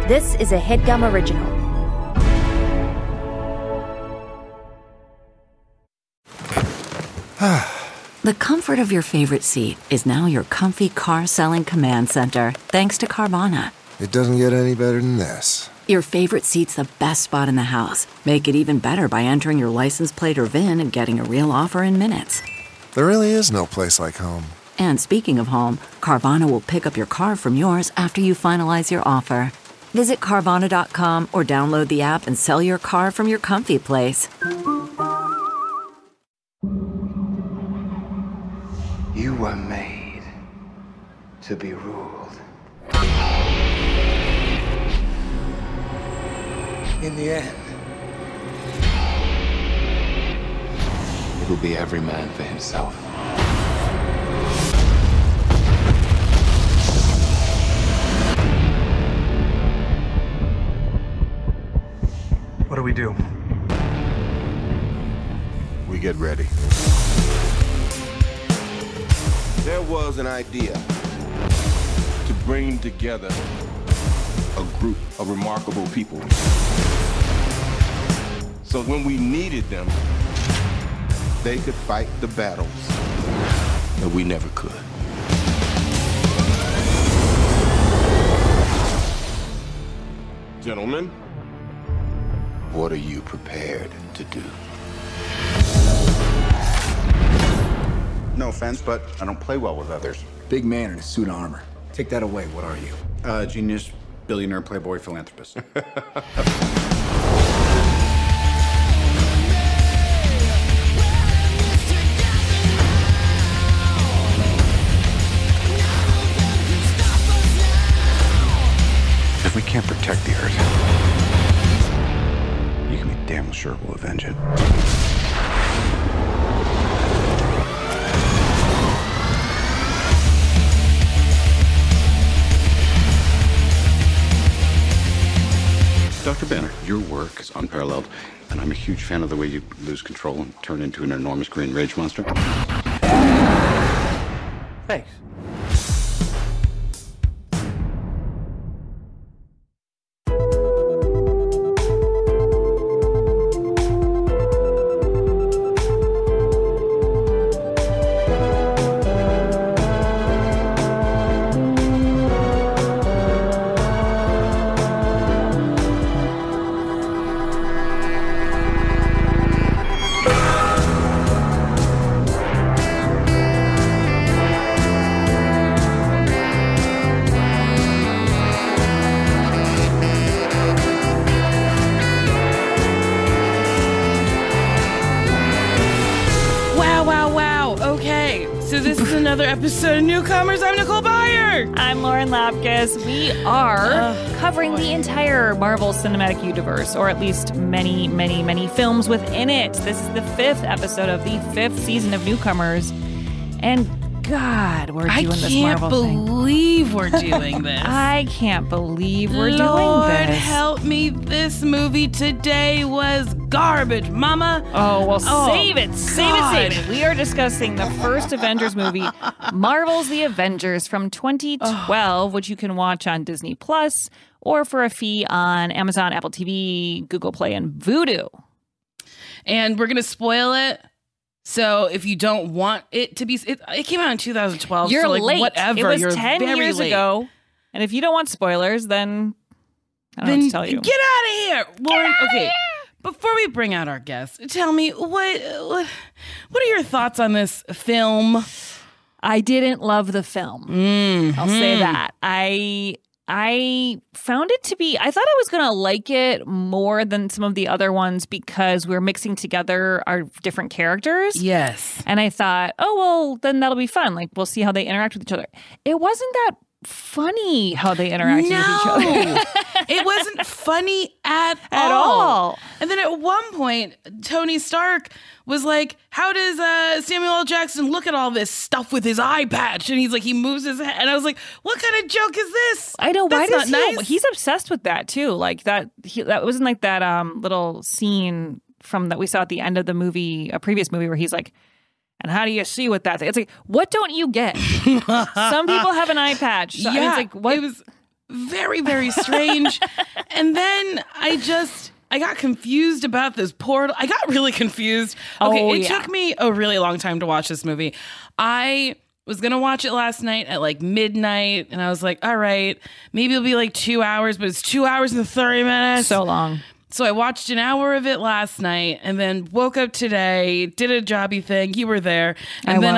This is a HeadGum original. The comfort of your favorite seat is now your comfy car-selling command center, thanks to Carvana. It doesn't get any better than this. Your favorite seat's the best spot in the house. Make it even better by entering your license plate or VIN and getting a real offer in minutes. There really is no place like home. And speaking of home, Carvana will pick up your car from yours after you finalize your offer. Visit Carvana.com or download the app and sell your car from your comfy place. You were made to be ruled. In the end, it'll be every man for himself. What do we do? We get ready. There was an idea to bring together a group of remarkable people. So when we needed them, they could fight the battles that we never could. Gentlemen, what are you prepared to do? No offense, but I don't play well with others. Big man in a suit of armor. Take that away. What are you? Genius, billionaire, playboy, philanthropist. If we can't protect the Earth, you can be damn sure we'll avenge it. Dr. Banner, your work is unparalleled, and I'm a huge fan of the way you lose control and turn into an enormous green rage monster. Thanks. Episode of Newcomers. I'm Nicole Byer. I'm Lauren Lapkus. We are covering the entire Marvel Cinematic Universe, or at least many, many, many films within it. This is the 5th episode of the 5th season of Newcomers. And God, we're doing this Marvel thing. I can't believe we're doing this. I can't believe we're doing Lord this. help me, this movie today was garbage, mama. Oh, well, save it. Save it. We are discussing the first Avengers movie, Marvel's The Avengers from 2012, which you can watch on Disney Plus or for a fee on Amazon, Apple TV, Google Play, and Vudu. And we're going to spoil it. So if you don't want it to be, it came out in 2012. You're so like late. Whatever. It was You're 10 very years late. ago. And if you don't want spoilers, then I don't know what to tell you. Get out of here, Lauren. Okay, before we bring out our guests, tell me what are your thoughts on this film? I didn't love the film. I'll say that. I found it to be, I thought I was going to like it more than some of the other ones because we're mixing together our different characters. Yes. And I thought, oh, well, then that'll be fun. Like, we'll see how they interact with each other. It wasn't that funny how they interacted with each other. It wasn't funny at all. And then at one point, Tony Stark was like, how does Samuel L. Jackson look at all this stuff with his eye patch? And he's like, he moves his head. And I was like, what kind of joke is this? I know. That's why does not nice. He's obsessed with that too. Like that wasn't like that little scene from that we saw at the end of the movie, a previous movie where he's like, and how do you see with that thing? It's like, what don't you get? Some people have an eye patch. So, yeah, I mean, it's like, what? very, very strange. And then I got confused about this portal. I got really confused. Okay, it took me a really long time to watch this movie. I was going to watch it last night at like midnight, and I was like, all right, maybe it'll be like 2 hours, but it's 2 hours and 30 minutes. So long. So I watched an hour of it last night and then woke up today, did a jobby thing. You were there. And then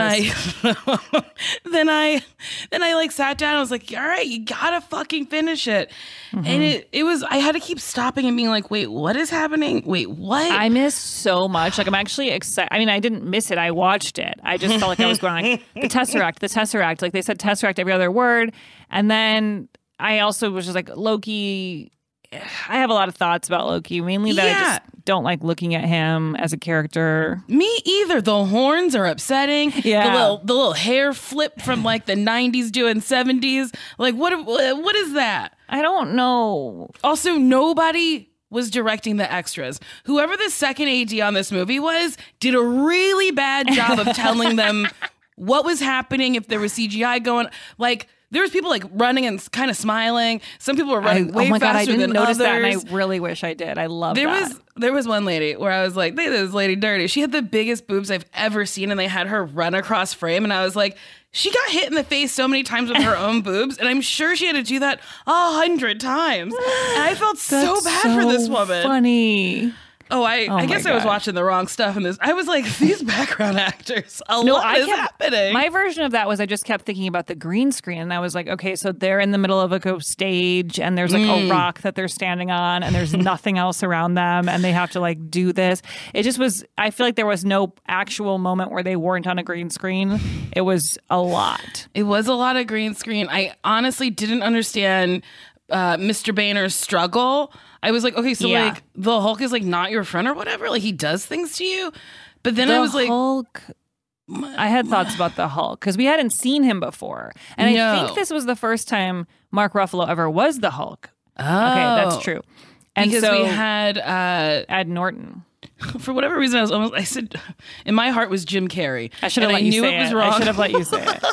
I like sat down. I was like, all right, you gotta fucking finish it. And it was, I had to keep stopping and being like, wait, what is happening? Wait, what? I missed so much. Like, I'm actually excited. I mean, I didn't miss it. I watched it. I just felt like I was going like, the Tesseract. Like they said Tesseract every other word. And then I also was just like, Loki. I have a lot of thoughts about Loki, mainly that I just don't like looking at him as a character. Me either. The horns are upsetting. Yeah. The little hair flip from like the 90s doing 70s. Like what is that? I don't know. Also, nobody was directing the extras. Whoever the second AD on this movie was did a really bad job of telling them what was happening, if there was CGI going. Like, there was people like running and kind of smiling. Some people were running way faster than others. Oh my God, I didn't notice that, and I really wish I did. I love that. There was one lady where I was like, this lady dirty. She had the biggest boobs I've ever seen, and they had her run across frame, and I was like, she got hit in the face so many times with her own boobs, and I'm sure she had to do that 100 times. And I felt so bad for this woman. Funny. Oh, I guess I was watching the wrong stuff in this. I was like, these background actors, lot is happening. My version of that was I just kept thinking about the green screen, and I was like, okay, so they're in the middle of a stage, and there's like a rock that they're standing on, and there's nothing else around them, and they have to like do this. It just was, I feel like there was no actual moment where they weren't on a green screen. It was a lot. It was a lot of green screen. I honestly didn't understand Mr. Boehner's struggle. I was like, okay, so like the Hulk is like not your friend or whatever. Like he does things to you. But then I was like, Hulk. I had thoughts about the Hulk because we hadn't seen him before. And I think this was the first time Mark Ruffalo ever was the Hulk. Oh. Okay, that's true. And because so we had Ed Norton. For whatever reason, I said, in my heart was Jim Carrey. I should have let you say it. It was wrong. I should have let you say it.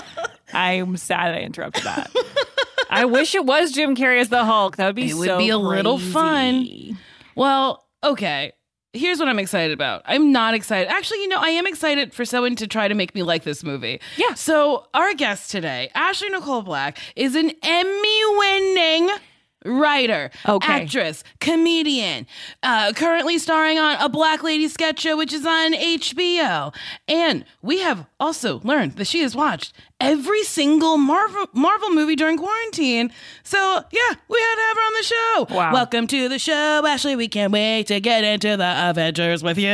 I'm sad I interrupted that. I wish it was Jim Carrey as the Hulk. That would be so It would be a little crazy. fun. Well, okay. Here's what I'm excited about. I'm not excited. Actually, I am excited for someone to try to make me like this movie. Yeah. So our guest today, Ashley Nicole Black, is an Emmy-winning writer, actress, comedian, currently starring on a Black Lady sketch show, which is on HBO. And we have also learned that she has watched every single Marvel movie during quarantine. So, yeah, we had to have her on the show. Wow. Welcome to the show, Ashley. We can't wait to get into the Avengers with you.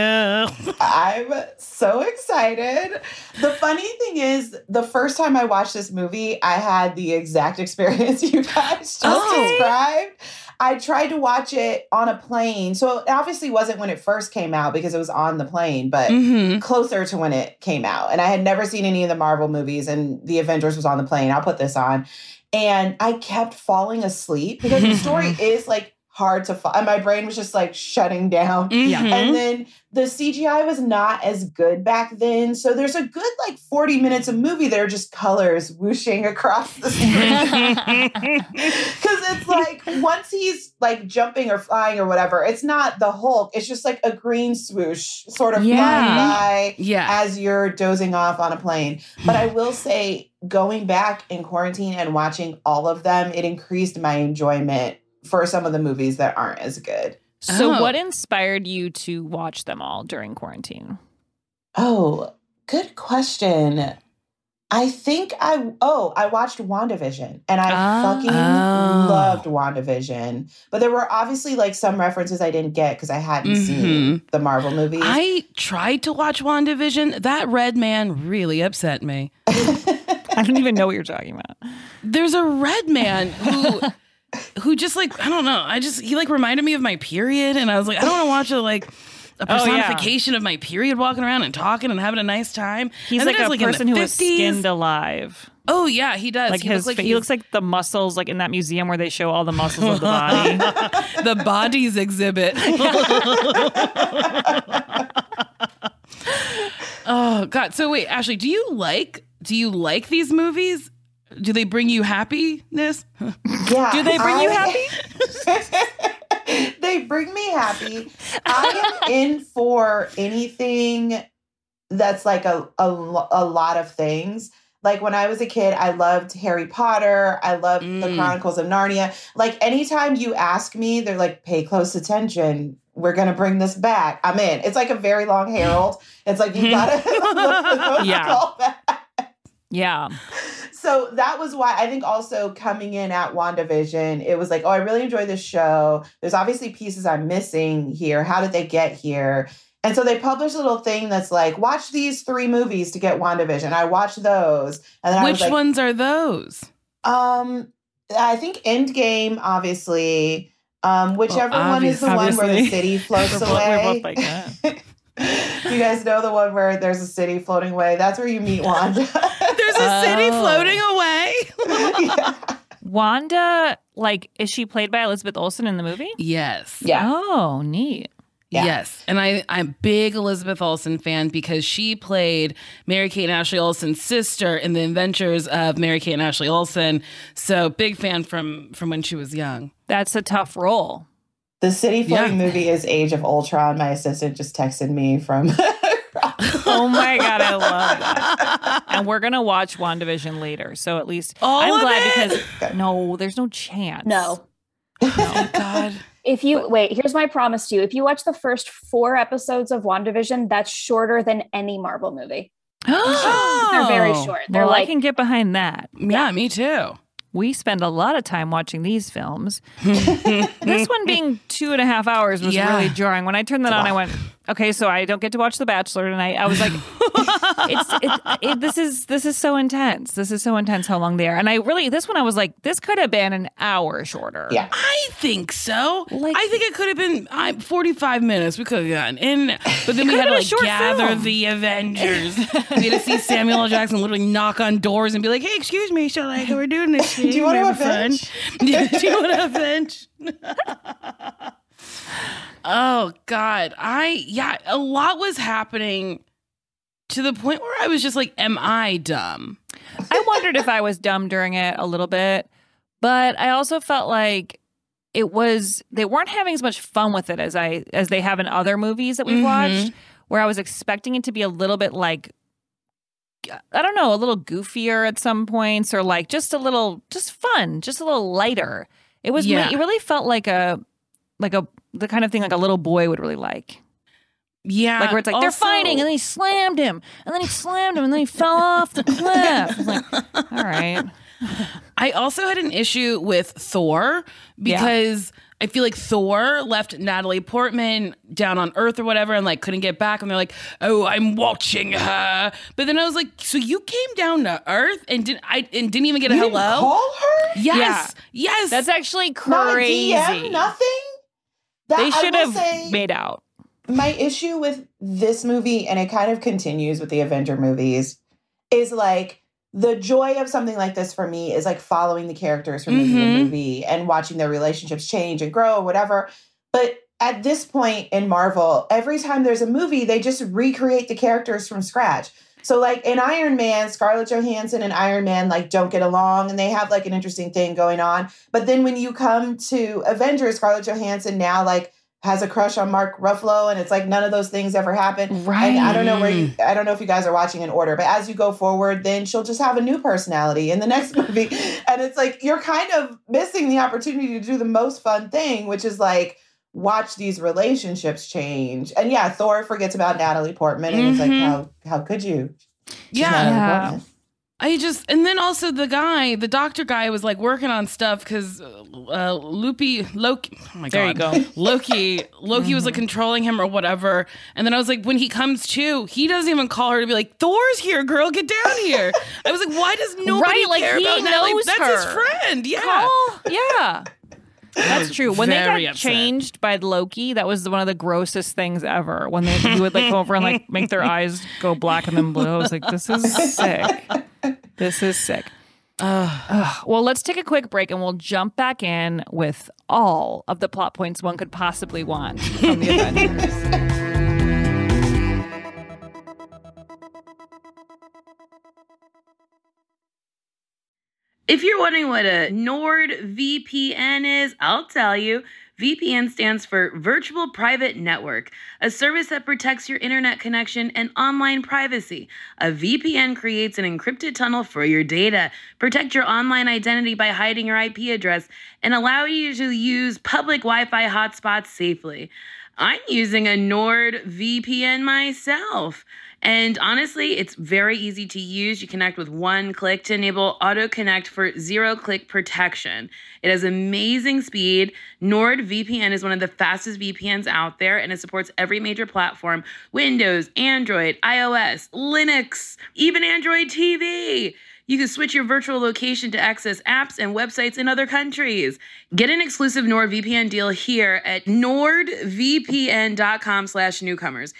I'm so excited. The funny thing is, the first time I watched this movie, I had the exact experience you guys just described. I tried to watch it on a plane. So it obviously wasn't when it first came out because it was on the plane, but closer to when it came out. And I had never seen any of the Marvel movies, and the Avengers was on the plane. I'll put this on. And I kept falling asleep because the story is like hard to follow. And my brain was just like shutting down. And then the CGI was not as good back then. So there's a good like 40 minutes of movie that are just colors whooshing across the screen. Because it's like once he's like jumping or flying or whatever, it's not the Hulk. It's just like a green swoosh sort of flying by as you're dozing off on a plane. But I will say, going back in quarantine and watching all of them, it increased my enjoyment for some of the movies that aren't as good. So what inspired you to watch them all during quarantine? Oh, good question. I think I watched WandaVision, and I fucking loved WandaVision. But there were obviously like some references I didn't get because I hadn't seen the Marvel movies. I tried to watch WandaVision. That red man really upset me. I don't even know what you're talking about. There's a red man who just like, I don't know. He like reminded me of my period. And I was like, I don't want to watch a personification of my period walking around and talking and having a nice time. He's like a person who was skinned alive. Oh yeah, he does. Like he looks like the muscles, like in that museum where they show all the muscles of the body. The bodies exhibit. Oh God. So wait, Ashley, do you like these movies? Do they bring you happiness? Yeah. Do they bring you happy? They bring me happy. I am in for anything that's like a lot of things. Like when I was a kid, I loved Harry Potter. I loved the Chronicles of Narnia. Like anytime you ask me, they're like, pay close attention. We're going to bring this back. I'm in. It's like a very long Herald. It's like, you got to look for those callbacks. Yeah. So that was why I think also coming in at WandaVision, it was like, oh, I really enjoy this show. There's obviously pieces I'm missing here. How did they get here? And so they published a little thing that's like, watch these 3 movies to get WandaVision. I watched those. And then Which ones are those? I think Endgame, obviously. Whichever one is the one where the city floats away. We're both like that. You guys know the one where there's a city floating away? That's where you meet Wanda. There's a city floating away? Yeah. Wanda, like, is she played by Elizabeth Olsen in the movie? Yes. Yeah. Oh, neat. Yeah. Yes. And I'm a big Elizabeth Olsen fan because she played Mary-Kate and Ashley Olsen's sister in The Adventures of Mary-Kate and Ashley Olsen. So big fan from when she was young. That's a tough role. The city floating movie is Age of Ultron. My assistant just texted me from... Oh my God, I love that. And we're going to watch WandaVision later. So at least I'm glad because no, there's no chance. No. Oh God. If you wait, here's my promise to you. If you watch the first 4 episodes of WandaVision, that's shorter than any Marvel movie. They're very short. They're Well, like, I can get behind that. Yeah, me too. We spend a lot of time watching these films. This one being 2.5 hours was really jarring. When I turned that on, I went, okay, so I don't get to watch The Bachelor tonight. I was like, this is so intense. This is so intense how long they are. And this one I was like, this could have been an hour shorter. Yeah. I think so. I think it could have been 45 minutes. We could have gotten in. But then we had to like gather the Avengers. We had to see Samuel L. Jackson literally knock on doors and be like, hey, excuse me. So like, we're doing this thing. Do you want to avenge? Do you want to avenge? Oh God. A lot was happening to the point where I was just like, am I dumb? I wondered if I was dumb during it a little bit, but I also felt like they weren't having as much fun with it as they have in other movies that we've watched, where I was expecting it to be a little bit like, I don't know, a little goofier at some points, or like just fun, just a little lighter. It was, it really felt like the kind of thing like a little boy would really like. Yeah. Like where it's like, they're fighting and then he slammed him and then he slammed him and then he fell off the cliff. I was like, all right. I also had an issue with Thor because I feel like Thor left Natalie Portman down on Earth or whatever and like couldn't get back. And they're like, oh, I'm watching her. But then I was like, so you came down to Earth and didn't even get a hello? Didn't call her? Yes. Yeah. Yes. That's actually crazy. Not a DM, nothing? They should have made out. My issue with this movie, and it kind of continues with the Avenger movies, is like the joy of something like this for me is like following the characters from movie to movie and watching their relationships change and grow or whatever. But at this point in Marvel, every time there's a movie, they just recreate the characters from scratch. So like in Iron Man, Scarlett Johansson and Iron Man like don't get along and they have like an interesting thing going on. But then when you come to Avengers, Scarlett Johansson now like has a crush on Mark Ruffalo, and it's like none of those things ever happen. Right. And I don't know if you guys are watching in order, but as you go forward, then she'll just have a new personality in the next movie. And it's like, you're kind of missing the opportunity to do the most fun thing, which is like, watch these relationships change. And yeah, Thor forgets about Natalie Portman, and it's like, how could you? She's Natalie Portman. And then also the doctor guy was like working on stuff because Loki, oh my God. There you go. Loki was like controlling him or whatever. And then I was like, when he comes to, he doesn't even call her to be like, Thor's here, girl, get down here. I was like, why does nobody care about Natalie? That's his friend. Yeah. Yeah. That's true. When they got changed by Loki, that was one of the grossest things ever. When he would like go over and like make their eyes go black and then blue. I was like, this is sick. This is sick. Well, let's take a quick break and we'll jump back in with all of the plot points one could possibly want from the Avengers. If you're wondering what a NordVPN is, I'll tell you. VPN stands for Virtual Private Network, a service that protects your internet connection and online privacy. A VPN creates an encrypted tunnel for your data, protect your online identity by hiding your IP address, and allow you to use public Wi-Fi hotspots safely. I'm using a NordVPN myself. And honestly, it's very easy to use. You connect with one click to enable auto-connect for zero-click protection. It has amazing speed. NordVPN is one of the fastest VPNs out there, and it supports every major platform: Windows, Android, iOS, Linux, even Android TV. You can switch your virtual location to access apps and websites in other countries. Get an exclusive NordVPN deal here at nordvpn.com/newcomers.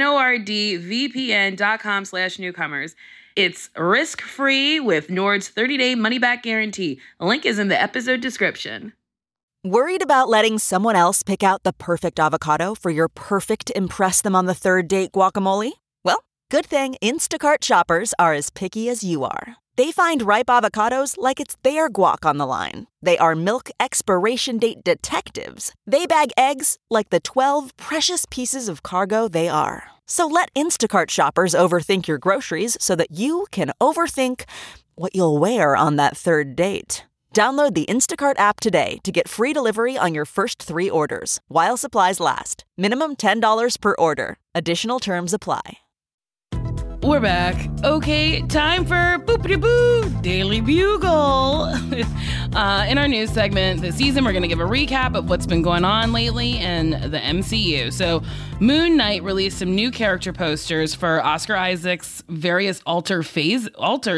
nordvpn.com/newcomers. It's risk-free with Nord's 30-day money-back guarantee. A link is in the episode description. Worried about letting someone else pick out the perfect avocado for your perfect impress-them-on-the-third-date guacamole? Well, good thing Instacart shoppers are as picky as you are. They find ripe avocados like it's their guac on the line. They are milk expiration date detectives. They bag eggs like the 12 precious pieces of cargo they are. So let Instacart shoppers overthink your groceries so that you can overthink what you'll wear on that third date. Download the Instacart app today to get free delivery on your first 3 orders, while supplies last. Minimum $10 per order. Additional terms apply. We're back. Okay, time for Boopity-Boo Daily Bugle. In our news segment this season, we're going to give a recap of what's been going on lately in the MCU. So, Moon Knight released some new character posters for Oscar Isaac's various alters/phases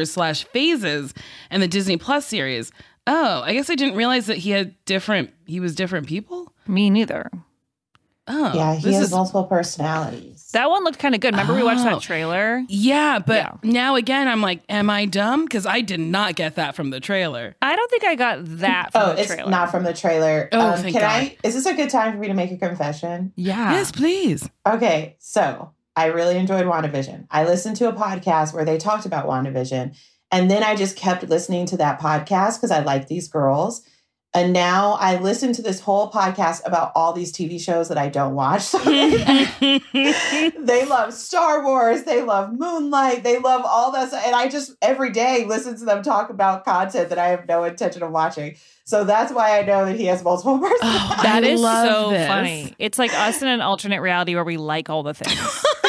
in the Disney Plus series. Oh, I guess I didn't realize that he was different people? Me neither. Oh, yeah, he has multiple personalities. That one looked kind of good. Remember we watched that trailer? Yeah, but now again, I'm like, am I dumb? Because I did not get that from the trailer. I don't think I got that from the trailer. It's not from the trailer. Oh, thank God. Is this a good time for me to make a confession? Yeah. Yes, please. Okay, so I really enjoyed WandaVision. I listened to a podcast where they talked about WandaVision, and then I just kept listening to that podcast because I like these girls. And now I listen to this whole podcast about all these TV shows that I don't watch. So they love Star Wars. They love Moonlight. They love all that stuff. And I just every day listen to them talk about content that I have no intention of watching. So that's why I know that he has multiple personalities. Oh, that is so funny. It's like us in an alternate reality where we like all the things.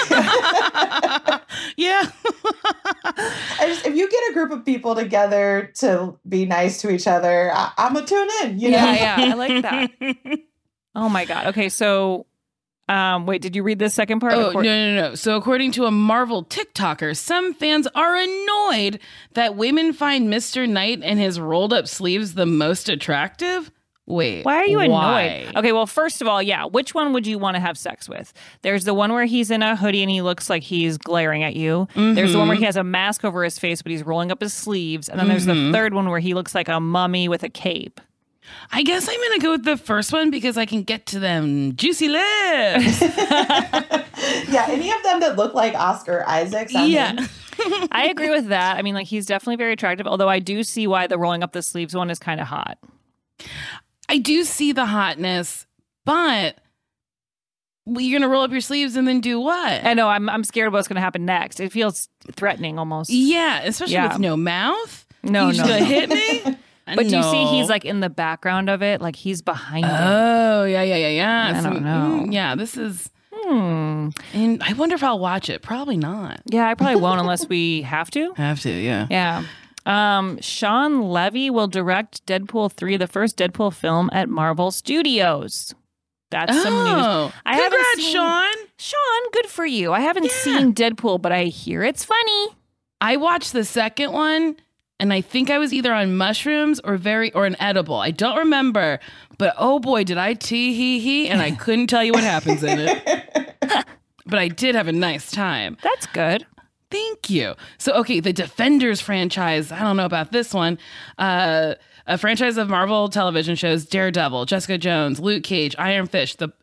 Yeah. If you get a group of people together to be nice to each other, I'm going to tune in. You know? Yeah, I like that. Oh my God. Okay, so wait, did you read this second part? Oh, no. So according to a Marvel TikToker, some fans are annoyed that women find Mr. Knight and his rolled up sleeves the most attractive. Wait, why are you annoyed? Okay, well, first of all, yeah, which one would you want to have sex with? There's the one where he's in a hoodie and he looks like he's glaring at you. Mm-hmm. There's the one where he has a mask over his face, but he's rolling up his sleeves. And then there's the third one where he looks like a mummy with a cape. I guess I'm going to go with the first one because I can get to them juicy lips. Yeah, any of them that look like Oscar Isaacs. I agree with that. I mean, like, he's definitely very attractive, although I do see why the rolling up the sleeves one is kind of hot. I do see the hotness, but you're going to roll up your sleeves and then do what? I know. I'm scared of what's going to happen next. It feels threatening almost. Yeah, especially with no mouth. No, You're just going to hit me? But do you see he's like in the background of it? Like he's behind it. Oh, yeah. I don't know. Yeah, this is... And I wonder if I'll watch it. Probably not. Yeah, I probably won't unless we have to. Have to, yeah. Yeah. Sean Levy will direct Deadpool 3, the first Deadpool film at Marvel Studios. That's some news. Congrats, Sean. Sean, good for you. I haven't seen Deadpool, but I hear it's funny. I watched the second one, and I think I was either on mushrooms or an edible. I don't remember, but oh boy, did I tee-hee-hee, and I couldn't tell you what happens in it. But I did have a nice time. That's good. Thank you. So, okay, the Defenders franchise, I don't know about this one. a franchise of Marvel television shows, Daredevil, Jessica Jones, Luke Cage, Iron Fist, the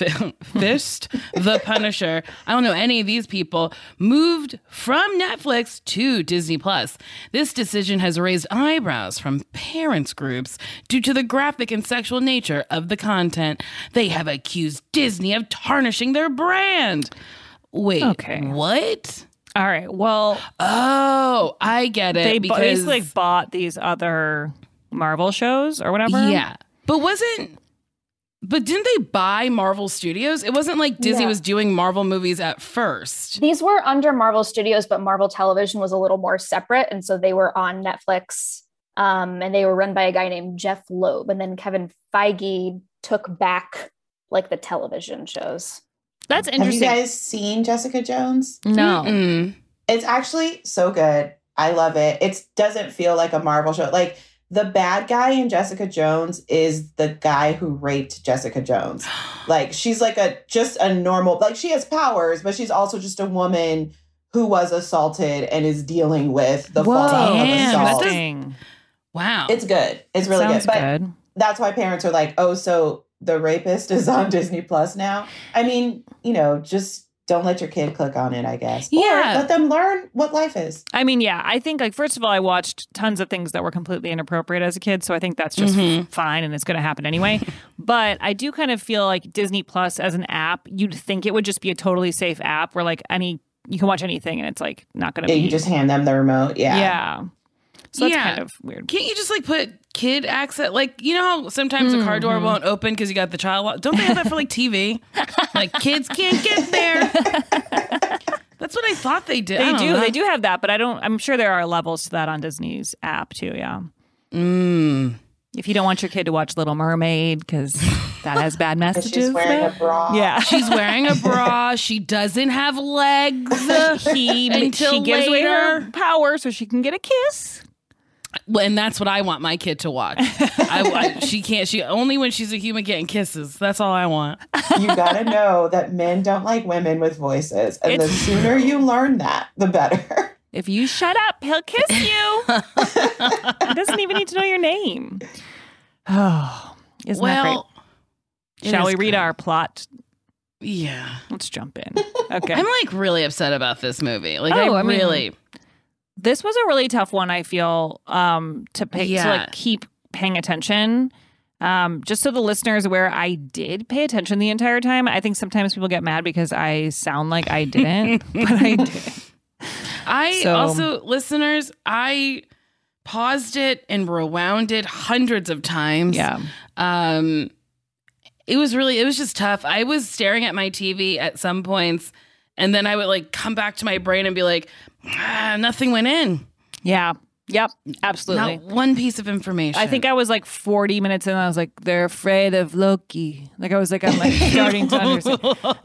Punisher, I don't know any of these people, moved from Netflix to Disney+. This decision has raised eyebrows from parents groups due to the graphic and sexual nature of the content. They have accused Disney of tarnishing their brand. Wait, what? All right, well... Oh, I get it. They because basically bought these other Marvel shows or whatever. Yeah. But didn't they buy Marvel Studios? It wasn't like Disney was doing Marvel movies at first. These were under Marvel Studios, but Marvel Television was a little more separate. And so they were on Netflix and they were run by a guy named Jeff Loeb. And then Kevin Feige took back like the television shows. That's interesting. Have you guys seen Jessica Jones? No. Mm-mm. It's actually so good. I love it. It doesn't feel like a Marvel show. Like the bad guy in Jessica Jones is the guy who raped Jessica Jones. Like she's like just a normal, like she has powers, but she's also just a woman who was assaulted and is dealing with the fallout of assault. Wow. It's good. It's really Sounds good. But that's why parents are like, oh, so the rapist is on Disney Plus now. I mean, just don't let your kid click on it, I guess. Yeah. Or let them learn what life is. I mean, yeah, I think like, first of all, I watched tons of things that were completely inappropriate as a kid. So I think that's just fine and it's going to happen anyway. But I do kind of feel like Disney Plus as an app, you'd think it would just be a totally safe app where like you can watch anything and it's like not going to be. You just hand them the remote. Yeah. Yeah. So that's kind of weird. Can't you just like put kid access? Like, you know how sometimes a car door won't open because you got the child lock? Don't they have that for like TV? Like kids can't get there. That's what I thought they did. They do have that, but I'm sure there are levels to that on Disney's app too, yeah. If you don't want your kid to watch Little Mermaid because that has bad messages. She's wearing a bra. Yeah. She's wearing a bra. She doesn't have legs. She gives away her power so she can get a kiss. Well, and that's what I want my kid to watch. She can't. She only when she's a human getting kisses. That's all I want. You gotta know that men don't like women with voices, and the sooner you learn that, the better. If you shut up, he'll kiss you. He doesn't even need to know your name. Oh, isn't that great? Shall we read our plot? Yeah. Let's jump in. Okay. I'm like really upset about this movie. Like this was a really tough one, I feel, to like keep paying attention. Just so the listeners aware, I did pay attention the entire time. I think sometimes people get mad because I sound like I didn't, but I did. Also, listeners, I paused it and rewound it hundreds of times. Yeah. It was just tough. I was staring at my TV at some points, and then I would like come back to my brain and be like, nothing went in. Yeah. Yep. Absolutely. Not one piece of information. I think I was like 40 minutes in and I was like, they're afraid of Loki. Like I'm like starting to understand.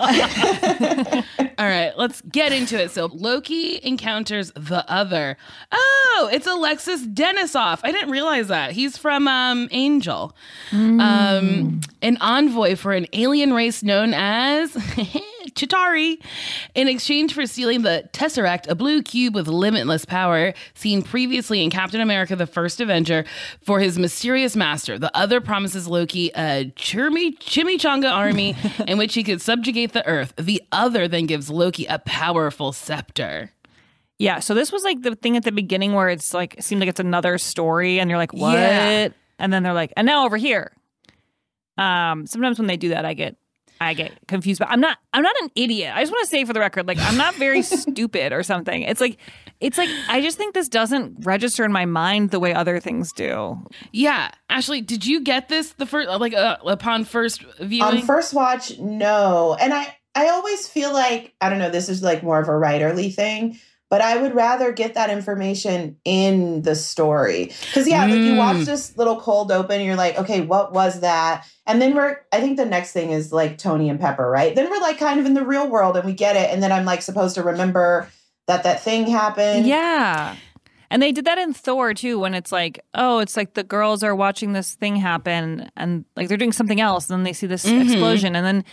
All right, let's get into it. So Loki encounters the Other. Oh, it's Alexis Denisof. I didn't realize that. He's from Angel. An envoy for an alien race known as Chitauri. In exchange for stealing the Tesseract, a blue cube with limitless power, seen previously in Captain America: The First Avenger, for his mysterious master, the Other promises Loki a chimichanga army in which he could subjugate the Earth. The Other then gives Loki a powerful scepter. Yeah, so this was like the thing at the beginning where it's like, it seemed like it's another story and you're like, what? Yeah. And then they're like, and now over here. Sometimes when they do that, I get confused, but I'm not an idiot. I just want to say for the record, like I'm not very stupid or something. It's like I just think this doesn't register in my mind the way other things do. Yeah, Ashley, did you get this the first upon first viewing? On first watch, no. And I always feel like, I don't know, this is like more of a writerly thing, but I would rather get that information in the story. Because like you watch this little cold open and you're like, okay, what was that? And then I think the next thing is like Tony and Pepper, right? Then we're like kind of in the real world and we get it. And then I'm like supposed to remember that thing happened. Yeah. And they did that in Thor too, when it's like, oh, it's like the girls are watching this thing happen and like they're doing something else. And then they see this explosion. And then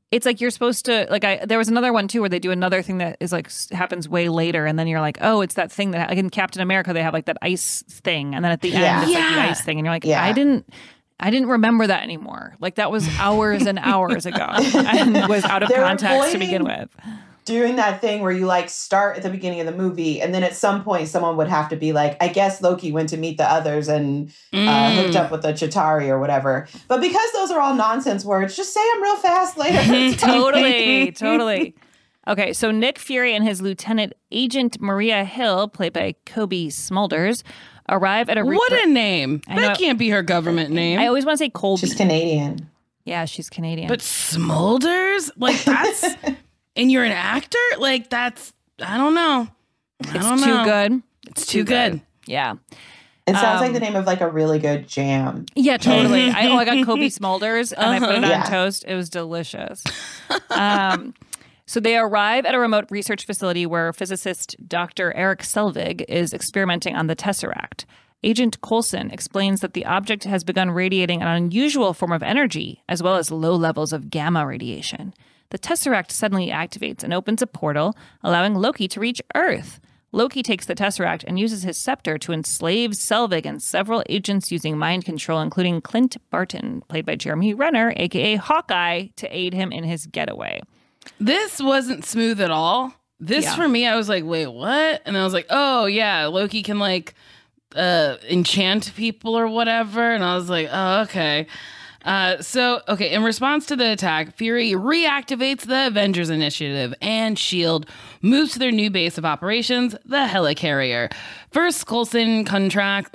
it's like you're supposed to there was another one too where they do another thing that is like happens way later, and then you're like, oh, it's that thing that like in Captain America they have like that ice thing, and then at the end it's like the ice thing, and you're like, I didn't remember that anymore. Like that was hours and hours ago and was out of context to begin with. Doing that thing where you like start at the beginning of the movie, and then at some point someone would have to be like, I guess Loki went to meet the others and hooked up with the Chitauri or whatever. But because those are all nonsense words, just say them real fast later. Totally. Okay, so Nick Fury and his lieutenant Agent Maria Hill, played by Kobe Smulders, arrive at a... What a name. That can't be her government name. I always want to say Colby. She's Canadian. Yeah, she's Canadian. But Smulders? Like, that's... and you're an actor? Like, that's... I don't know. It's too good. It's too good. Yeah. It sounds like the name of like a really good jam. Yeah, totally. I got Kobe Smulders and I put it on toast. It was delicious. So they arrive at a remote research facility where physicist Dr. Eric Selvig is experimenting on the Tesseract. Agent Coulson explains that the object has begun radiating an unusual form of energy, as well as low levels of gamma radiation. The Tesseract suddenly activates and opens a portal, allowing Loki to reach Earth. Loki takes the Tesseract and uses his scepter to enslave Selvig and several agents using mind control, including Clint Barton, played by Jeremy Renner, a.k.a. Hawkeye, to aid him in his getaway. This wasn't smooth at all. This, for me, I was like, wait, what? And I was like, oh, yeah, Loki can, like, enchant people or whatever. And I was like, oh, okay. In response to the attack, Fury reactivates the Avengers Initiative, and S.H.I.E.L.D. moves to their new base of operations, the Helicarrier. First, Coulson contacts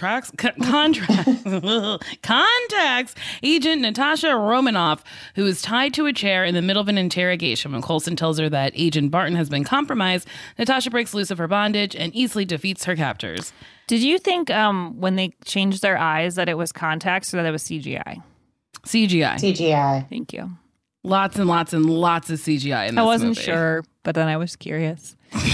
Agent Natasha Romanoff, who is tied to a chair in the middle of an interrogation. When Coulson tells her that Agent Barton has been compromised, Natasha breaks loose of her bondage and easily defeats her captors. Did you think when they changed their eyes that it was contacts or that it was CGI? CGI. Thank you. Lots and lots and lots of CGI in this movie. I wasn't sure, but then I was curious.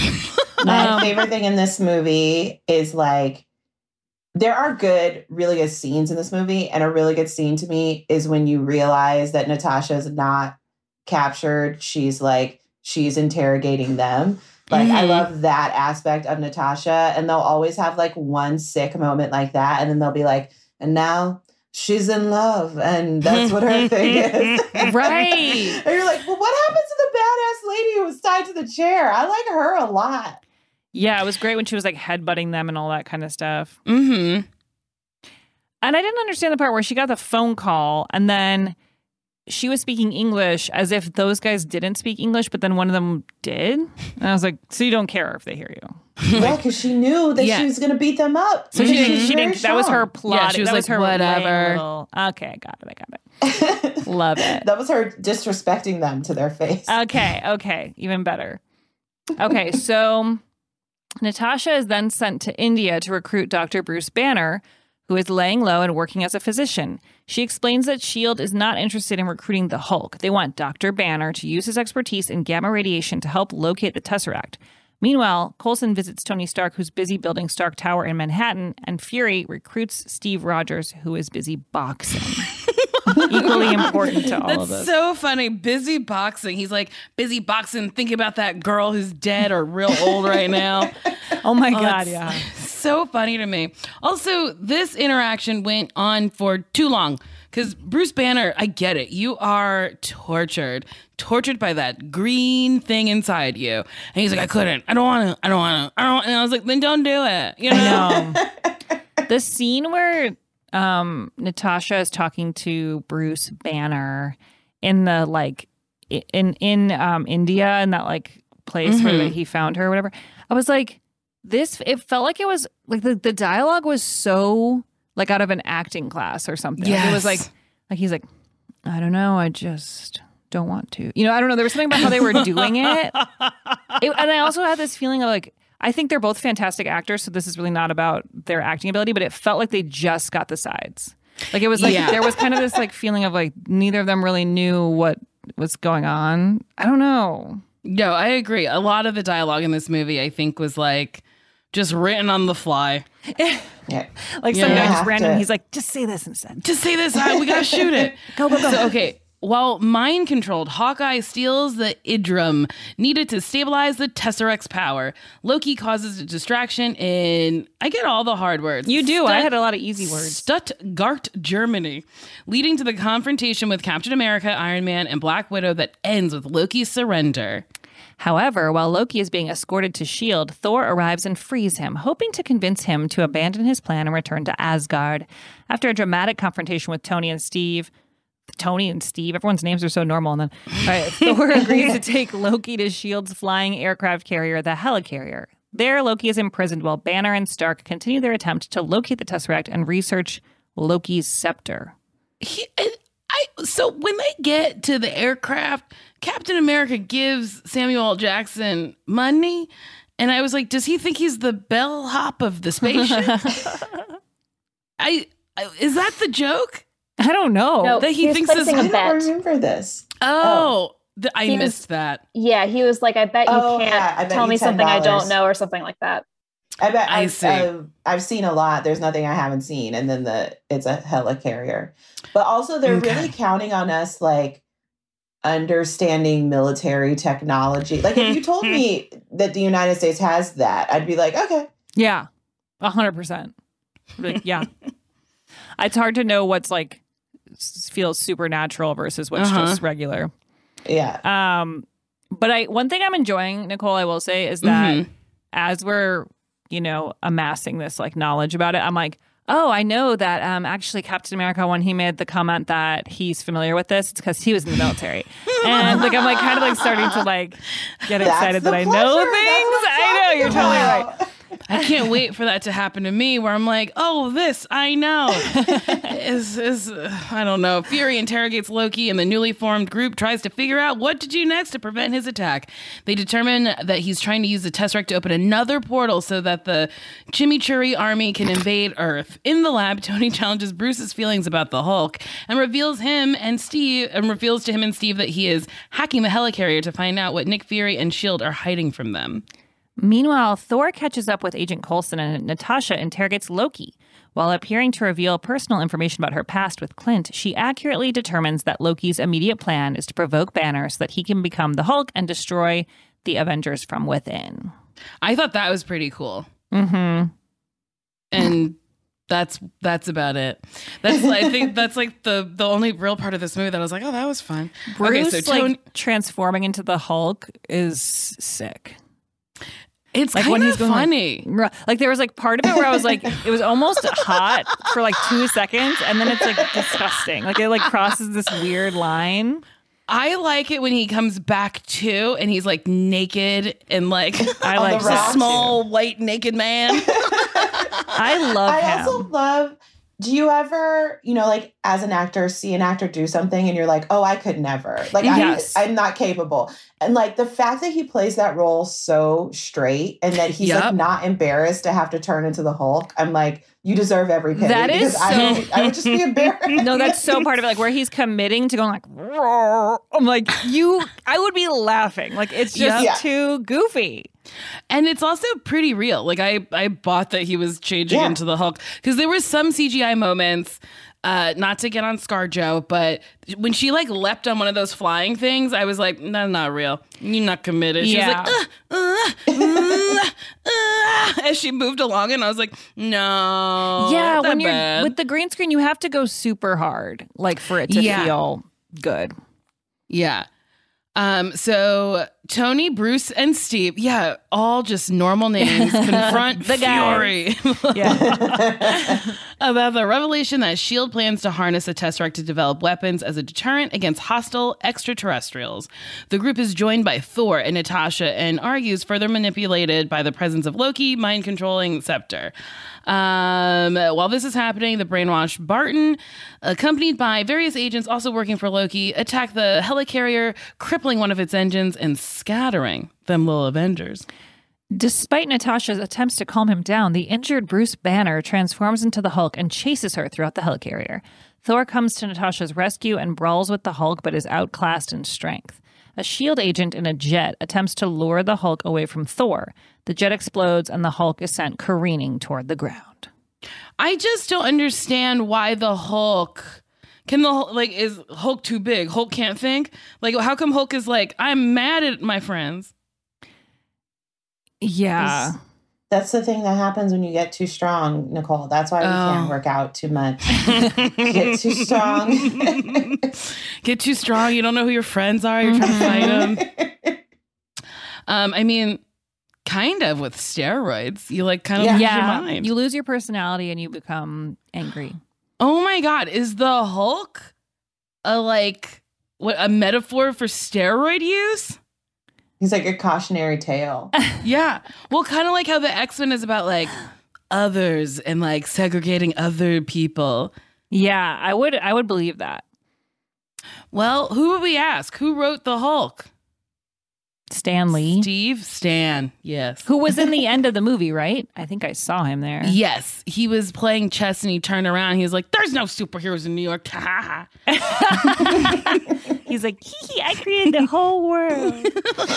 My favorite thing in this movie is like, there are really good scenes in this movie. And a really good scene to me is when you realize that Natasha's not captured. She's interrogating them. Like, I love that aspect of Natasha. And they'll always have like one sick moment like that. And then they'll be like, and now she's in love. And that's what her thing is. Right. And you're like, well, what happens to the badass lady who was tied to the chair? I like her a lot. Yeah, it was great when she was like headbutting them and all that kind of stuff. Mm-hmm. And I didn't understand the part where she got the phone call and then she was speaking English as if those guys didn't speak English, but then one of them did. And I was like, so you don't care if they hear you? Yeah, because she knew that she was going to beat them up. So she didn't. That was her plot. Yeah, she was like, whatever. Okay, I got it. Love it. That was her disrespecting them to their face. Okay. Even better. Okay, so Natasha is then sent to India to recruit Dr. Bruce Banner, who is laying low and working as a physician. She explains that S.H.I.E.L.D. is not interested in recruiting the Hulk. They want Dr. Banner to use his expertise in gamma radiation to help locate the Tesseract. Meanwhile, Coulson visits Tony Stark, who's busy building Stark Tower in Manhattan, and Fury recruits Steve Rogers, who is busy boxing. Equally important to all of us. That's so funny. Busy boxing. He's like, busy boxing, thinking about that girl who's dead or real old right now. Oh my God, yeah. So funny to me. Also, this interaction went on for too long because Bruce Banner, I get it. You are tortured by that green thing inside you. And he's like, I couldn't. I don't want to. And I was like, then don't do it. You know? The scene where Natasha is talking to Bruce Banner in the like in India in that like place where he found her or whatever. I was like, it felt like it was like the dialogue was so like out of an acting class or something. Yes. It was like he's like, I don't know, I just don't want to. You know, I don't know. There was something about how they were doing it. And I also had this feeling of like, I think they're both fantastic actors, so this is really not about their acting ability, but it felt like they just got the sides. Like it was like there was kind of this like feeling of like neither of them really knew what was going on. I don't know. No, I agree. A lot of the dialogue in this movie, I think, was like just written on the fly. Yeah. Like some guy just random, he's like, just say this instead. Just say this. We gotta shoot it. Go. So, okay. while mind-controlled, Hawkeye steals the Idrum needed to stabilize the Tesseract's power. Loki causes a distraction in, I get all the hard words. You do. I had a lot of easy words. Stuttgart, Germany, leading to the confrontation with Captain America, Iron Man, and Black Widow that ends with Loki's surrender. However, while Loki is being escorted to S.H.I.E.L.D., Thor arrives and frees him, hoping to convince him to abandon his plan and return to Asgard. After a dramatic confrontation with Tony and Steve, everyone's names are so normal. And then Thor agrees to take Loki to S.H.I.E.L.D.'s flying aircraft carrier, the Helicarrier. There, Loki is imprisoned while Banner and Stark continue their attempt to locate the Tesseract and research Loki's scepter. So when they get to the aircraft, Captain America gives Samuel L. Jackson money. And I was like, does he think he's the bellhop of the spaceship? Is that the joke? I don't know. No, that he thinks this. I don't remember this. I missed that. Yeah, he was like, I bet you can't tell me something I don't know or something like that. I bet I've seen a lot. There's nothing I haven't seen. And then it's a helicarrier. But also they're really counting on us like understanding military technology. Like if you told me that the United States has that, I'd be like, okay. Yeah, 100%. Like, yeah. It's hard to know what's like feels supernatural versus what's just regular. Yeah. But one thing I'm enjoying, Nicole, I will say, is that as we're, amassing this like knowledge about it, I'm like, oh, I know that actually Captain America, when he made the comment that he's familiar with this, it's because he was in the military. And like I'm like kind of like starting to like get excited that I know things. I know, you're totally right. I can't wait for that to happen to me where I'm like, oh, this I know. I don't know. Fury interrogates Loki and the newly formed group tries to figure out what to do next to prevent his attack. They determine that he's trying to use the Tesseract to open another portal so that the Chimichurri army can invade Earth. In the lab, Tony challenges Bruce's feelings about the Hulk and reveals to him and Steve that he is hacking the helicarrier to find out what Nick Fury and S.H.I.E.L.D. are hiding from them. Meanwhile, Thor catches up with Agent Coulson and Natasha interrogates Loki. While appearing to reveal personal information about her past with Clint, she accurately determines that Loki's immediate plan is to provoke Banner so that he can become the Hulk and destroy the Avengers from within. I thought that was pretty cool. Mm-hmm. And that's about it. I think that's like the only real part of this movie that I was like, oh, that was fun. Bruce transforming into the Hulk is sick. It's like kind when he's of funny. Like there was like part of it where I was like, it was almost hot for like 2 seconds, and then it's like disgusting. Like it like crosses this weird line. I like it when he comes back to and he's like naked and like I like a small white naked man. I love him. I also love. Do you ever, like as an actor, see an actor do something and you're like, oh, I could never. Like, yes. I'm not capable. And like the fact that he plays that role so straight and that he's like not embarrassed to have to turn into the Hulk. I'm like, you deserve every penny. That is I would just be embarrassed. No, that's so part of it. Like where he's committing to going like, roar. I'm like, I would be laughing. Like it's just too goofy. And it's also pretty real. Like I bought that he was changing into the Hulk because there were some CGI moments, not to get on ScarJo, but when she like leapt on one of those flying things, I was like, that's not real. You're not committed. She was like, as she moved along, and I was like, no. Yeah, when you're bad. with the green screen, you have to go super hard, like for it to feel good. Yeah. So Tony, Bruce, and Steve, all just normal names, confront the Fury about the revelation that S.H.I.E.L.D. plans to harness the Tesseract to develop weapons as a deterrent against hostile extraterrestrials. The group is joined by Thor and Natasha and argues further manipulated by the presence of Loki mind-controlling Scepter. While this is happening, the brainwashed Barton, accompanied by various agents also working for Loki, attack the helicarrier, crippling one of its engines and scattering them little Avengers. Despite Natasha's attempts to calm him down, the injured Bruce Banner transforms into the Hulk and chases her throughout the helicarrier. Thor comes to Natasha's rescue and brawls with the Hulk, but is outclassed in strength. A S.H.I.E.L.D. agent in a jet attempts to lure the Hulk away from Thor. The jet explodes and the Hulk is sent careening toward the ground. I just don't understand why the Hulk Can the like is Hulk too big? Hulk can't think? Like how come Hulk is like, I'm mad at my friends? Yeah. That's the thing that happens when you get too strong, Nicole. That's why we can't work out too much. Get too strong. Get too strong. You don't know who your friends are. You're trying to fight them. I mean, kind of with steroids. You like kind of lose your mind. You lose your personality and you become angry. Oh my God. Is the Hulk a metaphor for steroid use? He's like a cautionary tale. Yeah. Well, kind of like how the X-Men is about like others and like segregating other people. Yeah, I would believe that. Well, who would we ask? Who wrote the Hulk? Stan Lee. Stan, yes. Who was in the end of the movie, right? I think I saw him there. Yes. He was playing chess and he turned around and he was like, there's no superheroes in New York. He's like, hee, I created the whole world.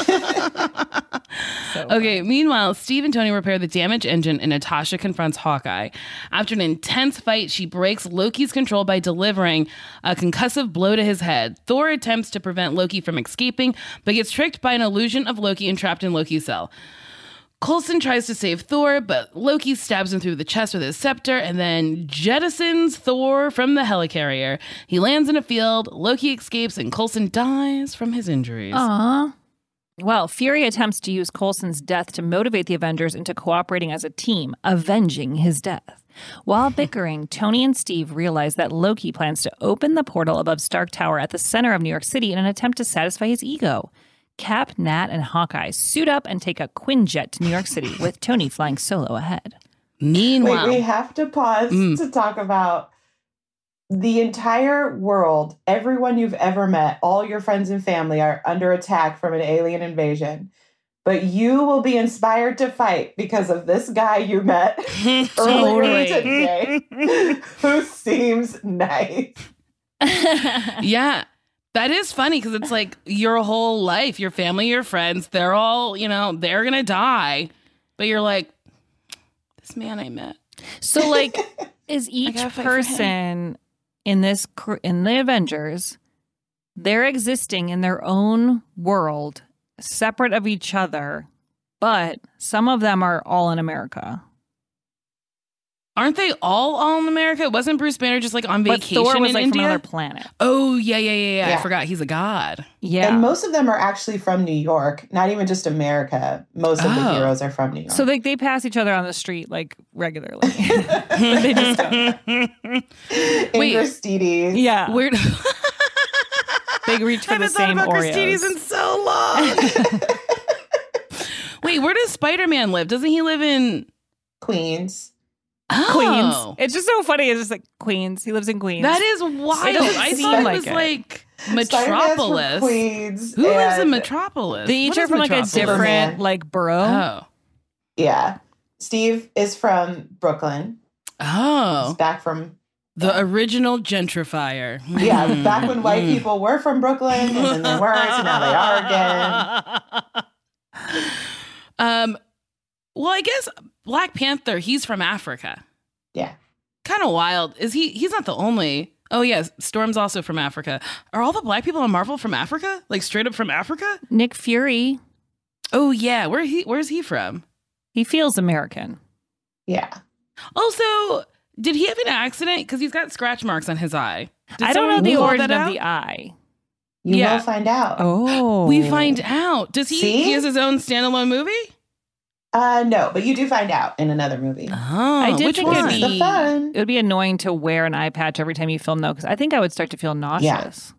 Okay, meanwhile, Steve and Tony repair the damaged engine and Natasha confronts Hawkeye. After an intense fight, she breaks Loki's control by delivering a concussive blow to his head. Thor attempts to prevent Loki from escaping, but gets tricked by an illusion of Loki and trapped in Loki's cell. Coulson tries to save Thor, but Loki stabs him through the chest with his scepter and then jettisons Thor from the helicarrier. He lands in a field, Loki escapes, and Coulson dies from his injuries. Aww. Well, Fury attempts to use Coulson's death to motivate the Avengers into cooperating as a team, avenging his death. While bickering, Tony and Steve realize that Loki plans to open the portal above Stark Tower at the center of New York City in an attempt to satisfy his ego. Cap, Nat, and Hawkeye suit up and take a Quinjet to New York City, with Tony flying solo ahead. Meanwhile, wait, we have to pause to talk about the entire world. Everyone you've ever met, all your friends and family are under attack from an alien invasion. But you will be inspired to fight because of this guy you met earlier today who seems nice. Yeah. That is funny because it's like your whole life, your family, your friends, they're all, they're going to die. But you're like, this man I met. So like, is each person in the Avengers, they're existing in their own world, separate of each other, but some of them are all in America. Aren't they all in America? Wasn't Bruce Banner just like on vacation Thor was in like India? from another planet. Oh, yeah. I forgot he's a god. Yeah. And most of them are actually from New York, not even just America. Most of the heroes are from New York. So they pass each other on the street like regularly. They just don't. Christides. Yeah. Weird. They reach for the same Oreos. I haven't thought about Christides in so long. Wait, where does Spider-Man live? Doesn't he live in Queens? Oh. Queens. It's just so funny. It's just like Queens. He lives in Queens. That is wild. I thought it was like Metropolis. Queens. Who lives in Metropolis? They each are from like a different like borough. Oh. Yeah. Steve is from Brooklyn. Oh. He's back from the original gentrifier. Yeah, back when white people were from Brooklyn and then they weren't, so now they are again. Well, I guess Black Panther, he's from Africa. Yeah. Kind of wild. He's not the only. Oh, yes. Storm's also from Africa. Are all the black people in Marvel from Africa? Like straight up from Africa? Nick Fury. Oh, yeah. Where's he from? He feels American. Yeah. Also, did he have an accident? Because he's got scratch marks on his eye. I don't know the origin of the eye. You will find out. Oh. We find out. Does he? See? He has his own standalone movie? No, but you do find out in another movie. Oh, I did which think one? it would be annoying to wear an eye patch every time you film, though, because I think I would start to feel nauseous.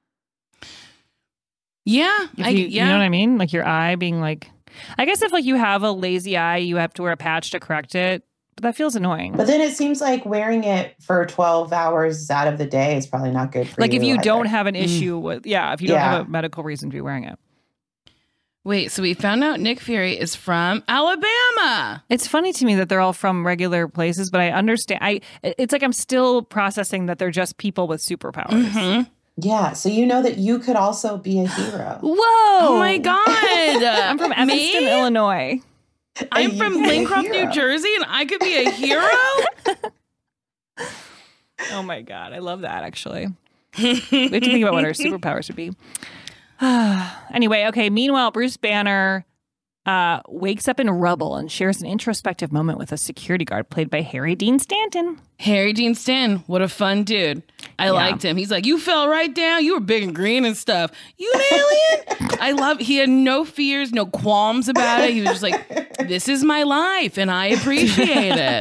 Yeah. You know what I mean? Like your eye being like, I guess if like you have a lazy eye, you have to wear a patch to correct it. But that feels annoying. But then it seems like wearing it for 12 hours out of the day is probably not good for you. Like if you either. don't have an issue with, if you don't have a medical reason to be wearing it. Wait, so we found out Nick Fury is from Alabama. It's funny to me that they're all from regular places, but I understand. It's like I'm still processing that they're just people with superpowers. Mm-hmm. Yeah, so you know that you could also be a hero. Whoa! Oh my God! I'm from Evanston, Illinois. I'm from Lincroft, New Jersey, and I could be a hero? Oh my God. I love that, actually. We have to think about what our superpowers would be. Anyway, okay. Meanwhile, Bruce Banner wakes up in rubble and shares an introspective moment with a security guard played by Harry Dean Stanton. Harry Dean Stanton, what a fun dude. I liked him. He's like, you fell right down. You were big and green and stuff. You an alien? He had no fears, no qualms about it. He was just like, this is my life and I appreciate it.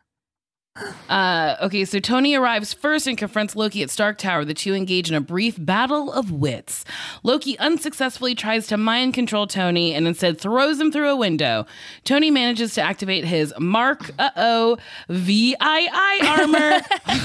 Okay, so Tony arrives first and confronts Loki at Stark Tower. The two engage in a brief battle of wits. Loki unsuccessfully tries to mind control Tony and instead throws him through a window. Tony manages to activate his Mark VII armor.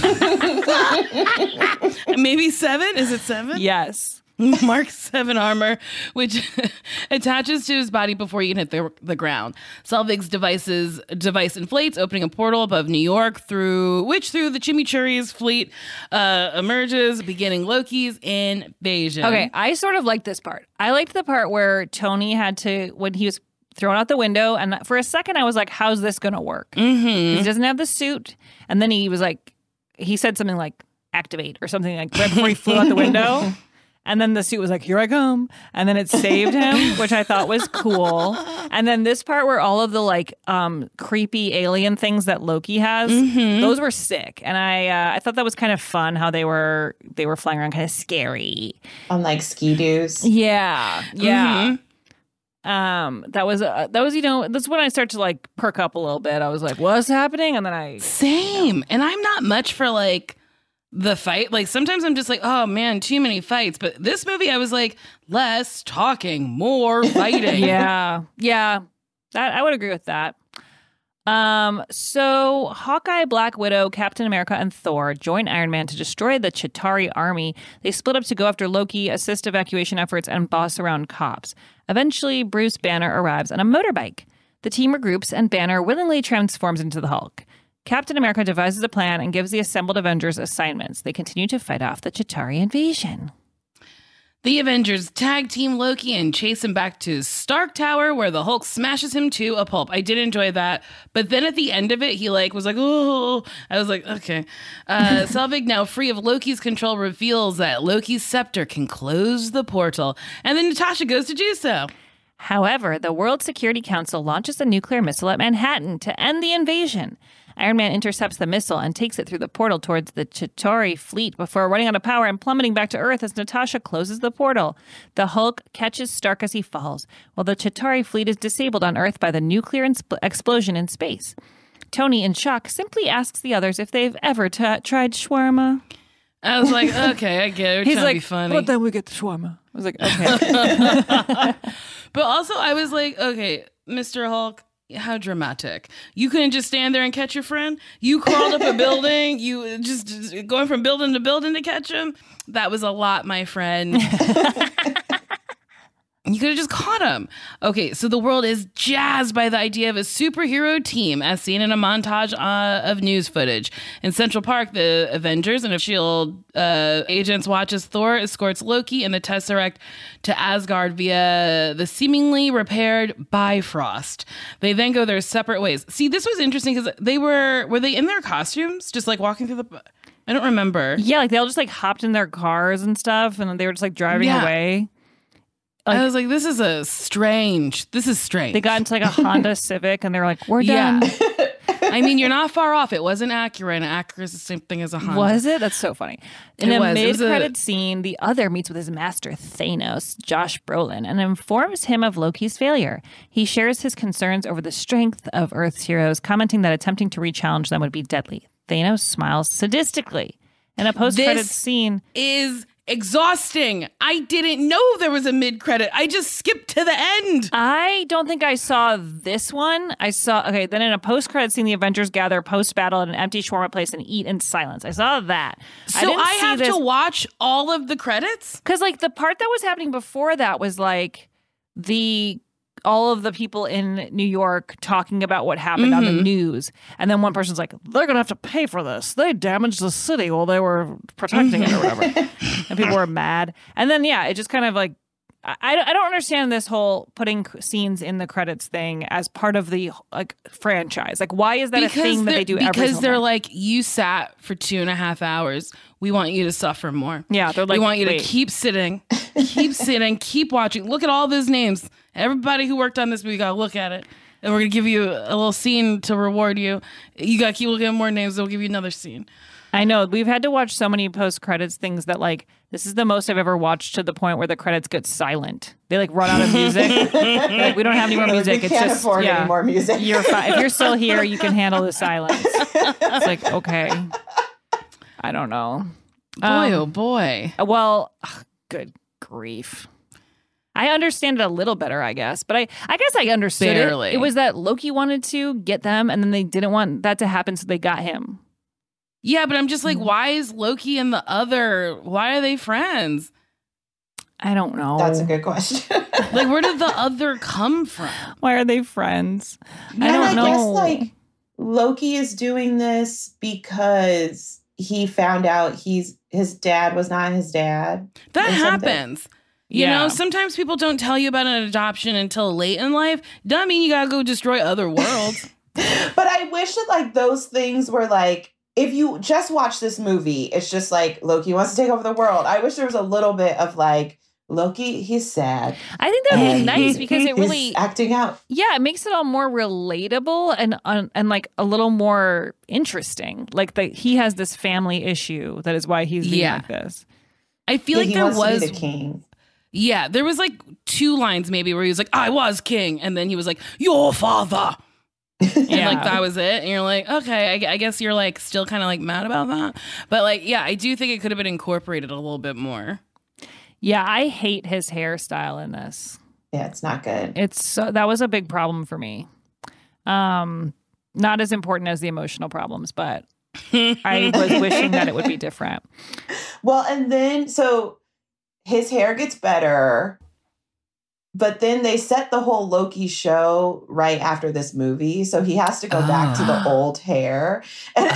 Maybe 7? Is it 7? Yes. Mark 7 armor, which attaches to his body before he can hit the ground. Selvig's device inflates, opening a portal above New York through the Chimichurri's fleet emerges, beginning Loki's invasion. Okay, I sort of like this part. I liked the part where Tony had to, when he was thrown out the window, and for a second I was like, how's this going to work? Mm-hmm. He doesn't have the suit, and then he was like, he said something like, activate, or something like right before he flew out the window. And then the suit was like, here I come. And then it saved him, which I thought was cool. And then this part where all of the like creepy alien things that Loki has, those were sick. And I thought that was kind of fun how they were flying around kind of scary. On like ski-doos. Yeah. Yeah. That was that's when I started to like perk up a little bit. I was like, what's happening? And then Same. And I'm not much for like the fight. Like sometimes I'm just like, oh man, too many fights. But this movie, I was like, less talking, more fighting. Yeah. That I would agree with that. So Hawkeye, Black Widow, Captain America, and Thor join Iron Man to destroy the Chitauri army. They split up to go after Loki, assist evacuation efforts, and boss around cops. Eventually, Bruce Banner arrives on a motorbike. The team regroups, and Banner willingly transforms into the Hulk. Captain America devises a plan and gives the assembled Avengers assignments. They continue to fight off the Chitauri invasion. The Avengers tag team Loki and chase him back to Stark Tower, where the Hulk smashes him to a pulp. I did enjoy that. But then at the end of it, he was like, oh, I was like, okay. Selvig, now free of Loki's control, reveals that Loki's scepter can close the portal. And then Natasha goes to do so. However, the World Security Council launches a nuclear missile at Manhattan to end the invasion. Iron Man intercepts the missile and takes it through the portal towards the Chitauri fleet before running out of power and plummeting back to Earth as Natasha closes the portal. The Hulk catches Stark as he falls, while the Chitauri fleet is disabled on Earth by the nuclear explosion in space. Tony, in shock, simply asks the others if they've ever tried shawarma. I was like, okay, I get it. He's like, be funny. well, then we get the shawarma. I was like, okay. But also, I was like, okay, Mr. Hulk, how dramatic. You couldn't just stand there and catch your friend? You crawled up a building, you just going from building to building to catch him? That was a lot, my friend. You could have just caught him. Okay, so the world is jazzed by the idea of a superhero team, as seen in a montage of news footage. In Central Park, the Avengers and S.H.I.E.L.D. agents watch as Thor escorts Loki and the Tesseract to Asgard via the seemingly repaired Bifrost. They then go their separate ways. See, this was interesting because were they in their costumes, just like walking through the... I don't remember. Yeah, like they all just like hopped in their cars and stuff, and they were just like driving away. I was like, this is strange. They got into like a Honda Civic and they were like, we're done. Yeah. I mean, you're not far off. It wasn't Acura, and Acura is the same thing as a Honda. Was it? That's so funny. In a mid-credit scene, the other meets with his master, Thanos, Josh Brolin, and informs him of Loki's failure. He shares his concerns over the strength of Earth's heroes, commenting that attempting to re-challenge them would be deadly. Thanos smiles sadistically. In a post-credit scene... is exhausting. I didn't know there was a mid-credit. I just skipped to the end. I don't think I saw this one. Then in a post-credit scene, the Avengers gather post-battle at an empty shawarma place and eat in silence. I saw that. So I have to watch all of the credits? Because like the part that was happening before that was like all of the people in New York talking about what happened on the news. And then one person's like, they're going to have to pay for this. They damaged the city while they were protecting it or whatever. And people were mad. And then, yeah, it just kind of like I don't understand this whole putting scenes in the credits thing as part of the franchise. Like, why is that a thing that they do every single Because they're time? like, you sat for 2.5 hours. We want you to suffer more. Yeah, they're like, we want you wait. to keep sitting, keep watching. Look at all those names. Everybody who worked on this, we got to look at it. And we're going to give you a little scene to reward you. You got to keep looking at more names. We'll give you another scene. I know. We've had to watch so many post-credits things that, like, this is the most I've ever watched to the point where the credits get silent. They, like, run out of music. Like, we don't have any more music. We can't afford any more music. You're fine. If you're still here, you can handle the silence. It's like, okay. I don't know. Boy, oh boy. Well, good grief. I understand it a little better, I guess. But I guess I understood Barely. it. It was that Loki wanted to get them, and then they didn't want that to happen, so they got him. Yeah, but I'm just like, why is Loki and the other, why are they friends? I don't know. That's a good question. Like, where did the other come from? Why are they friends? I don't know. I guess, like, Loki is doing this because he found out his dad was not his dad. That happens. You know, sometimes people don't tell you about an adoption until late in life. Doesn't mean you gotta go destroy other worlds. But I wish that, like, those things were, like, if you just watch this movie, it's just like Loki wants to take over the world. I wish there was a little bit of, like, Loki, he's sad. I think that would be nice because it really he's acting out. Yeah, it makes it all more relatable and like a little more interesting. Like he has this family issue that is why he's being like this. I feel like there was the king. Yeah, there was like 2 lines maybe where he was like, I was king, and then he was like, your father. And like that was it. And you're like, okay, I guess you're like still kind of like mad about that. But like, yeah, I do think it could have been incorporated a little bit more. Yeah, I hate his hairstyle in this. Yeah, it's not good. That was a big problem for me. Not as important as the emotional problems, but I was wishing that it would be different. Well, and then so his hair gets better. But then they set the whole Loki show right after this movie. So he has to go back to the old hair. And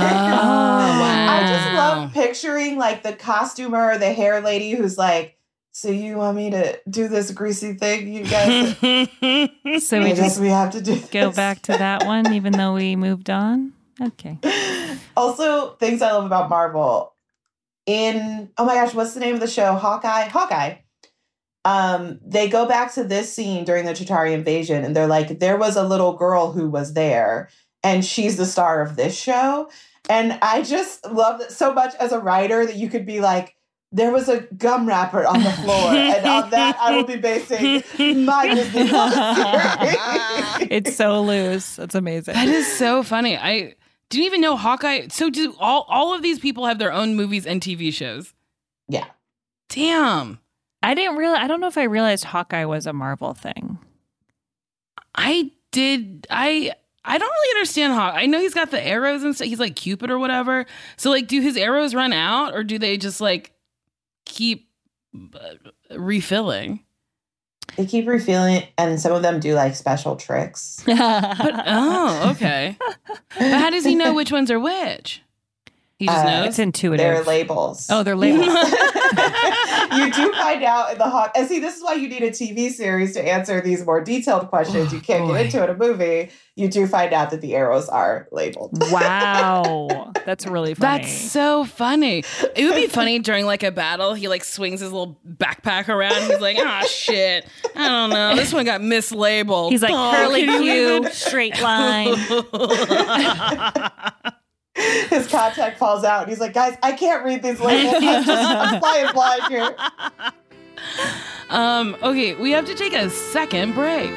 I just love picturing like the costumer, the hair lady who's like, so you want me to do this greasy thing, you guys? So we have to do go this. back to that one, even though we moved on? Okay. Also, things I love about Marvel. Oh my gosh, what's the name of the show? Hawkeye. They go back to this scene during the Chitauri invasion and they're like, there was a little girl who was there and she's the star of this show. And I just love it so much as a writer that you could be like, there was a gum wrapper on the floor and on that I will be basing my Disney Plus series. It's so loose. That's amazing. That is so funny. I didn't even know Hawkeye. So do all of these people have their own movies and TV shows? Yeah. Damn. I don't know if I realized Hawkeye was a Marvel thing. I did. I don't really understand Hawkeye. I know he's got the arrows and stuff. He's like Cupid or whatever. So like, do his arrows run out or do they just like keep refilling? They keep refilling and some of them do like special tricks. Okay. But how does he know which ones are which? He just knows? It's intuitive. They're labels. Oh, they're labels. You do find out in the Hawk. And see, this is why you need a TV series to answer these more detailed questions. You can't get into in a movie. You do find out that the arrows are labeled. Wow. That's really funny. That's so funny. It would be funny during like a battle. He like swings his little backpack around. He's like, shit. I don't know. This one got mislabeled. He's like, curly Q, straight line. His contact falls out. And he's like, guys, I can't read these labels. I'm flying blind here. Okay, we have to take a second break.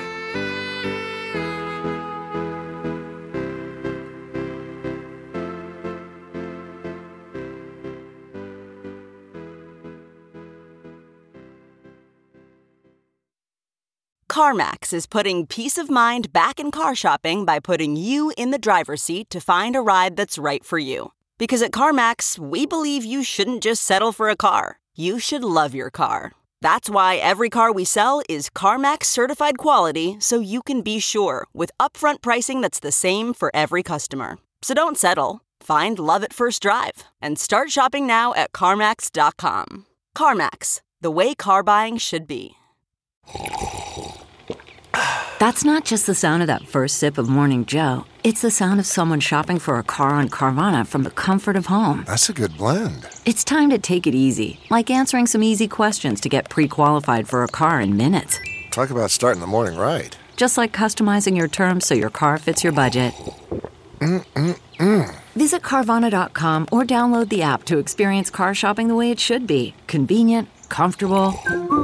CarMax is putting peace of mind back in car shopping by putting you in the driver's seat to find a ride that's right for you. Because at CarMax, we believe you shouldn't just settle for a car. You should love your car. That's why every car we sell is CarMax certified quality, so you can be sure with upfront pricing that's the same for every customer. So don't settle. Find love at first drive and start shopping now at CarMax.com. CarMax, the way car buying should be. That's not just the sound of that first sip of Morning Joe. It's the sound of someone shopping for a car on Carvana from the comfort of home. That's a good blend. It's time to take it easy, like answering some easy questions to get pre-qualified for a car in minutes. Talk about starting the morning right. Just like customizing your terms so your car fits your budget. Visit Carvana.com or download the app to experience car shopping the way it should be. Convenient, comfortable.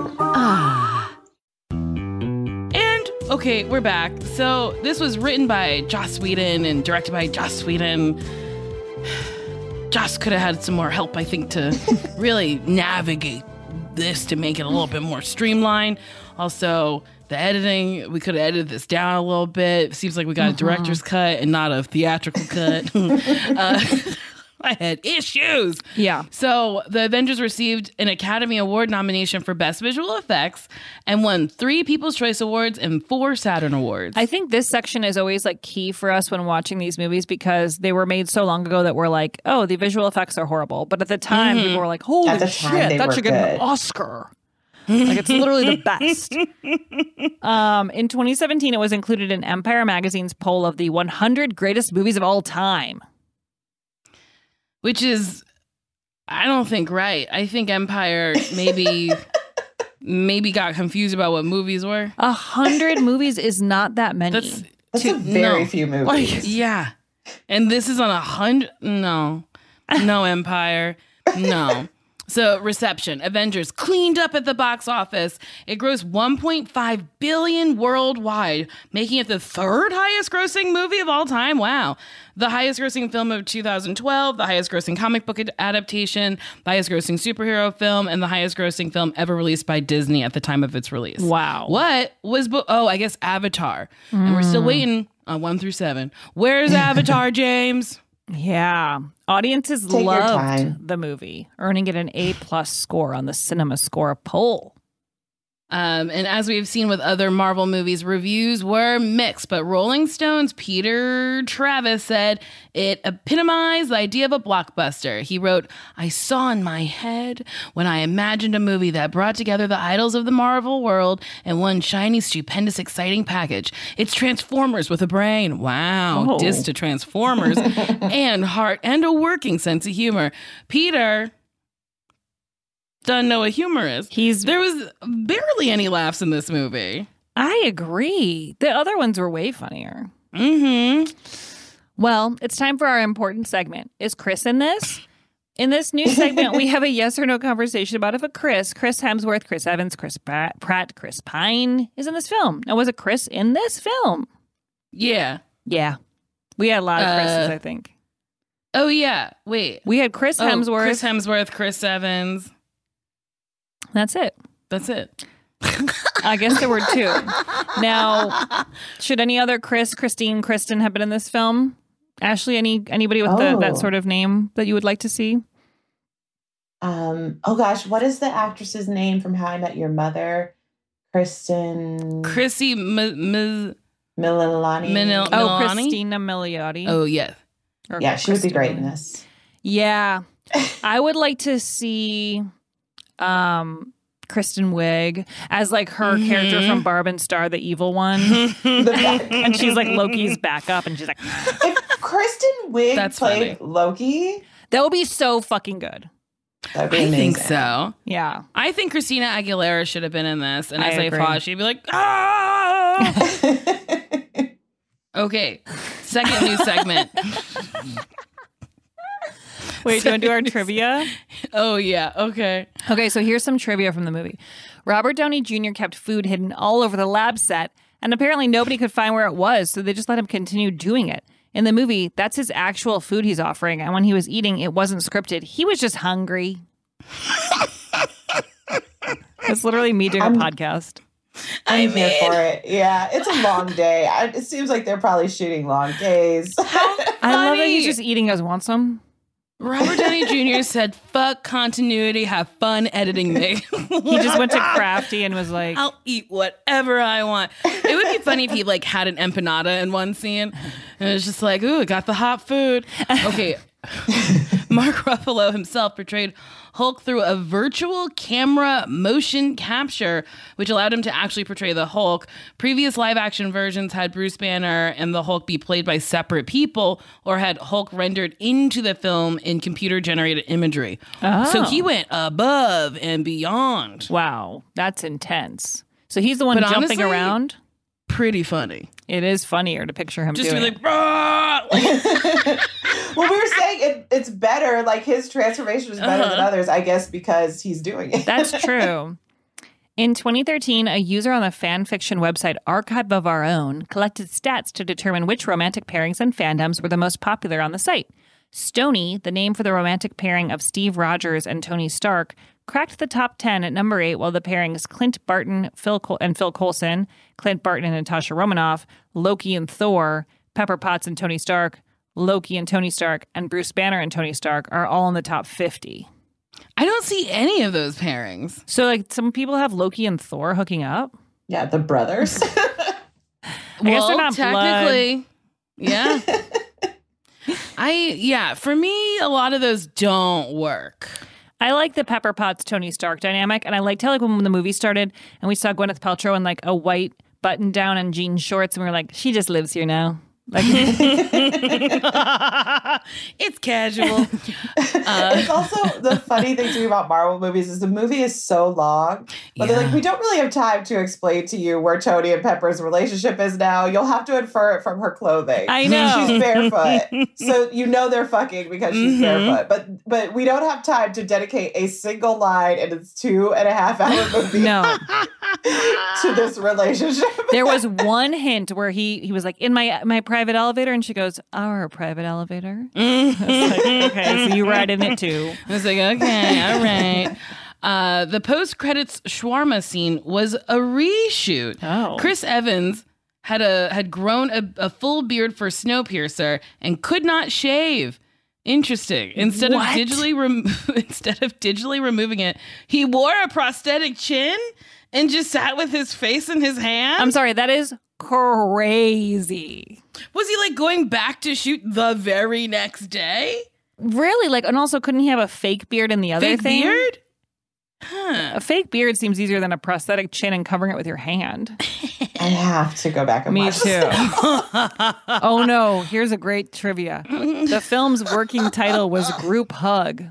Okay, we're back. So this was written by Joss Whedon and directed by Joss Whedon. Joss could have had some more help, I think, to really navigate this to make it a little bit more streamlined. Also, the editing, we could have edited this down a little bit. It seems like we got a director's cut and not a theatrical cut. I had issues. Yeah. So the Avengers received an Academy Award nomination for Best Visual Effects and won 3 People's Choice Awards and 4 Saturn Awards. I think this section is always like key for us when watching these movies because they were made so long ago that we're like, oh, the visual effects are horrible. But at the time, people were like, holy shit, that should get an Oscar. Like, it's literally the best. In 2017, it was included in Empire Magazine's poll of the 100 greatest movies of all time. Which is, I don't think right. I think Empire maybe got confused about what movies were. 100 movies is not that many. That's a very few movies. Like, yeah. And this is on 100. No, Empire. No. So, reception. Avengers cleaned up at the box office. It grossed $1.5 billion worldwide, making it the 3rd highest grossing movie of all time. Wow. The highest grossing film of 2012, the highest grossing comic book adaptation, the highest grossing superhero film, and the highest grossing film ever released by Disney at the time of its release. Wow. What was, I guess Avatar. And we're still waiting on 1 through 7. Where's Avatar, James? Yeah. Audiences Take your time. loved the movie, earning it an A+ score on the Cinema Score poll. And as we've seen with other Marvel movies, reviews were mixed, but Rolling Stone's Peter Travis said it epitomized the idea of a blockbuster. He wrote, I saw in my head when I imagined a movie that brought together the idols of the Marvel world in one shiny, stupendous, exciting package. It's Transformers with a brain. Wow. Diss to Transformers and heart and a working sense of humor. Peter doesn't know what humor is. There was barely any laughs in this movie. I agree. The other ones were way funnier. Mm-hmm. Well, it's time for our important segment. Is Chris in this? In this new segment, we have a yes or no conversation about if Chris Hemsworth, Chris Evans, Chris Pratt, Chris Pine is in this film. Now, was it Chris in this film? Yeah. Yeah. We had a lot of Chris's, I think. Oh, yeah. Wait. We had Chris Hemsworth. Chris Evans. That's it. I guess there were 2. Now, should any other Chris, Christine, Kristen have been in this film? Ashley, anybody with that sort of name that you would like to see? Oh gosh, what is the actress's name from How I Met Your Mother? Chrissy Milioti. Miliani. Christina Milioti. Oh, yeah. Yeah, she would be great in this. Yeah. I would like to see Kristen Wiig as like her character from Barb and Star, the evil one. And she's like Loki's backup and she's like, if Kristen Wiig played Loki, that would be so fucking good. That'd be amazing. I think so. Yeah. I think Christina Aguilera should have been in this. And as I thought, she'd be like, ah! Okay. Second new segment. Wait, do you want to do our trivia? Oh, yeah. Okay. Okay, so here's some trivia from the movie. Robert Downey Jr. kept food hidden all over the lab set, and apparently nobody could find where it was, so they just let him continue doing it. In the movie, that's his actual food he's offering, and when he was eating, it wasn't scripted. He was just hungry. It's literally me doing a podcast. I'm here for it. Yeah, it's a long day. It seems like they're probably shooting long days. I love that he's just eating as wants some. Robert Downey Jr. said, fuck continuity, have fun editing me. He just went to Crafty and was like, I'll eat whatever I want. It would be funny if he like had an empanada in one scene and it was just like, ooh, got the hot food. Okay, Mark Ruffalo himself portrayed Hulk through a virtual camera motion capture, which allowed him to actually portray the Hulk. Previous live-action versions had Bruce Banner and the Hulk be played by separate people or had Hulk rendered into the film in computer-generated imagery. Oh. So he went above and beyond. Wow, that's intense. So he's the one But jumping honestly, around? Pretty funny. It is funnier to picture him Just doing be it. like, Well, we were saying it's better. Like his transformation is better than others, I guess, because he's doing it. That's true. In 2013, a user on the fan fiction website Archive of Our Own collected stats to determine which romantic pairings and fandoms were the most popular on the site. Stony, the name for the romantic pairing of Steve Rogers and Tony Stark, cracked the top 10 at number 8, while the pairings Clint Barton Phil Coulson, Clint Barton and Natasha Romanoff, Loki and Thor, Pepper Potts and Tony Stark, Loki and Tony Stark, and Bruce Banner and Tony Stark are all in the top 50. I don't see any of those pairings. So, like, some people have Loki and Thor hooking up? Yeah, the brothers. I guess they're not technically, yeah. For me, a lot of those don't work. I like the Pepper Potts Tony Stark dynamic, and I liked how, like, when the movie started and we saw Gwyneth Paltrow in like a white button down and jean shorts, and we were like, she just lives here now. Like, it's casual. It's also the funny thing too about Marvel movies is the movie is so long, but they're like, we don't really have time to explain to you where Tony and Pepper's relationship is now. You'll have to infer it from her clothing. I know. She's barefoot, so you know they're fucking because she's barefoot. But we don't have time to dedicate a single line in its 2.5 hour movie to this relationship. There was one hint where he was like, in my private elevator, and she goes, our private elevator. I was like, okay, so you ride in it too. I was like, okay, all right. The post-credits shawarma scene was a reshoot. Oh. Chris Evans had grown a full beard for Snowpiercer and could not shave. Interesting. Instead of digitally removing it, he wore a prosthetic chin and just sat with his face in his hand. I'm sorry, that is crazy. Was he like going back to shoot the very next day? Really? Like, and also, couldn't he have a fake beard in the other Fake thing? beard? Huh. A fake beard seems easier than a prosthetic chin and covering it with your hand. I have to go back and Me watch too. this. Oh no, here's a great trivia. The film's working title was Group Hug.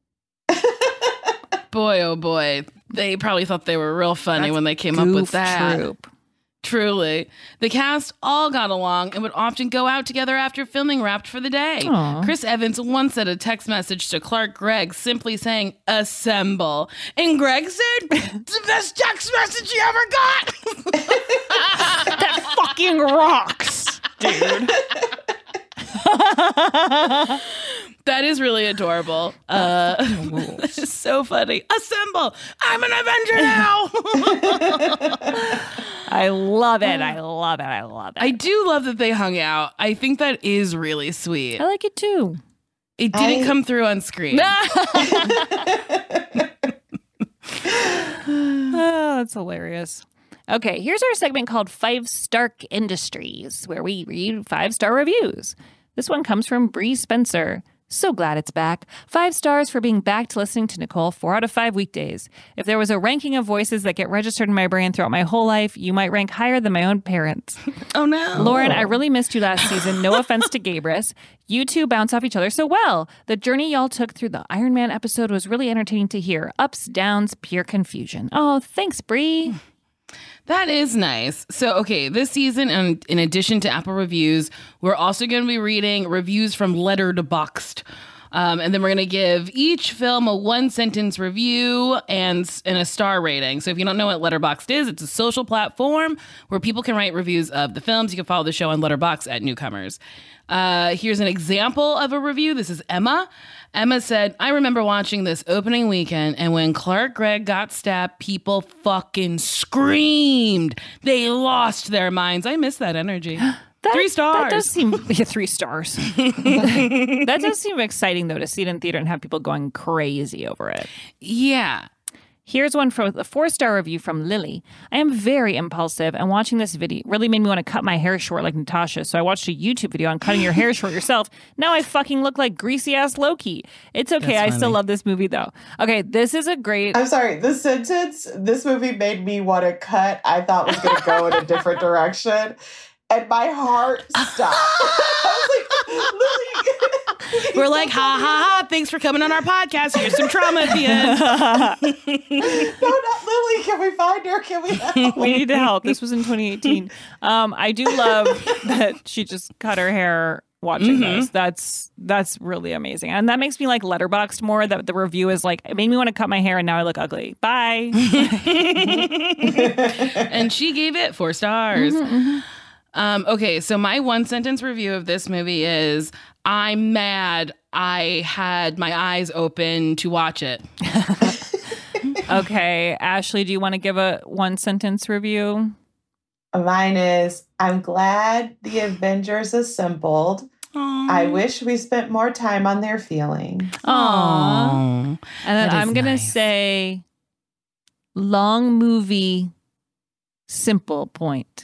Boy, oh boy. They probably thought they were real funny when they came up with that. Troop. Truly. The cast all got along and would often go out together after filming wrapped for the day. Aww. Chris Evans once sent a text message to Clark Gregg simply saying, assemble. And Greg said, the best text message you ever got. That fucking rocks, dude. That is really adorable. That is so funny. Assemble. I'm an Avenger now. I love it. I love it. I love it. I do love that they hung out. I think that is really sweet. I like it too. It didn't come through on screen. Oh, that's hilarious. Okay, here's our segment called 5 Star Industries, where we read 5-star reviews. This one comes from Bree Spencer. So glad it's back. 5 stars for being back to listening to Nicole 4 out of 5 weekdays. If there was a ranking of voices that get registered in my brain throughout my whole life, you might rank higher than my own parents. Oh, no. Lauren, I really missed you last season. No offense to Gabrus. You two bounce off each other so well. The journey y'all took through the Iron Man episode was really entertaining to hear. Ups, downs, pure confusion. Oh, thanks, Bree. That is nice. So, okay, this season, and in addition to Apple reviews, we're also going to be reading reviews from Letterboxd. And then we're going to give each film a 1-sentence review and a star rating. So if you don't know what Letterboxd is, it's a social platform where people can write reviews of the films. You can follow the show on Letterboxd at Newcomers. Here's an example of a review. This is Emma. Emma said, I remember watching this opening weekend, and when Clark Gregg got stabbed, people fucking screamed. They lost their minds. I miss that energy. 3 stars. That does seem 3 stars. That does seem exciting, though, to see it in theater and have people going crazy over it. Yeah. Here's one for the 4-star review from Lily. I am very impulsive, and watching this video really made me want to cut my hair short like Natasha. So I watched a YouTube video on cutting your hair short yourself. Now I fucking look like greasy-ass Loki. It's okay. I still love this movie, though. Okay, this is a great... I'm sorry. The sentence, this movie made me want to cut, I thought was going to go in a different direction. And my heart stopped. I was like, Lily... We're like, ha, ha, ha, thanks for coming on our podcast. Here's some trauma at the end. No, not Lily. Can we find her? Can we help? We need to help. This was in 2018. I do love that she just cut her hair watching this. That's really amazing. And that makes me like Letterboxd more, that the review is like, it made me want to cut my hair and now I look ugly. Bye. And she gave it 4 stars. Okay, so my 1-sentence review of this movie is, I'm mad I had my eyes open to watch it. Okay, Ashley, do you want to give a 1-sentence review? Mine is, I'm glad the Avengers assembled. Aww. I wish we spent more time on their feelings. Aww. And then I'm going to say, long movie, simple point.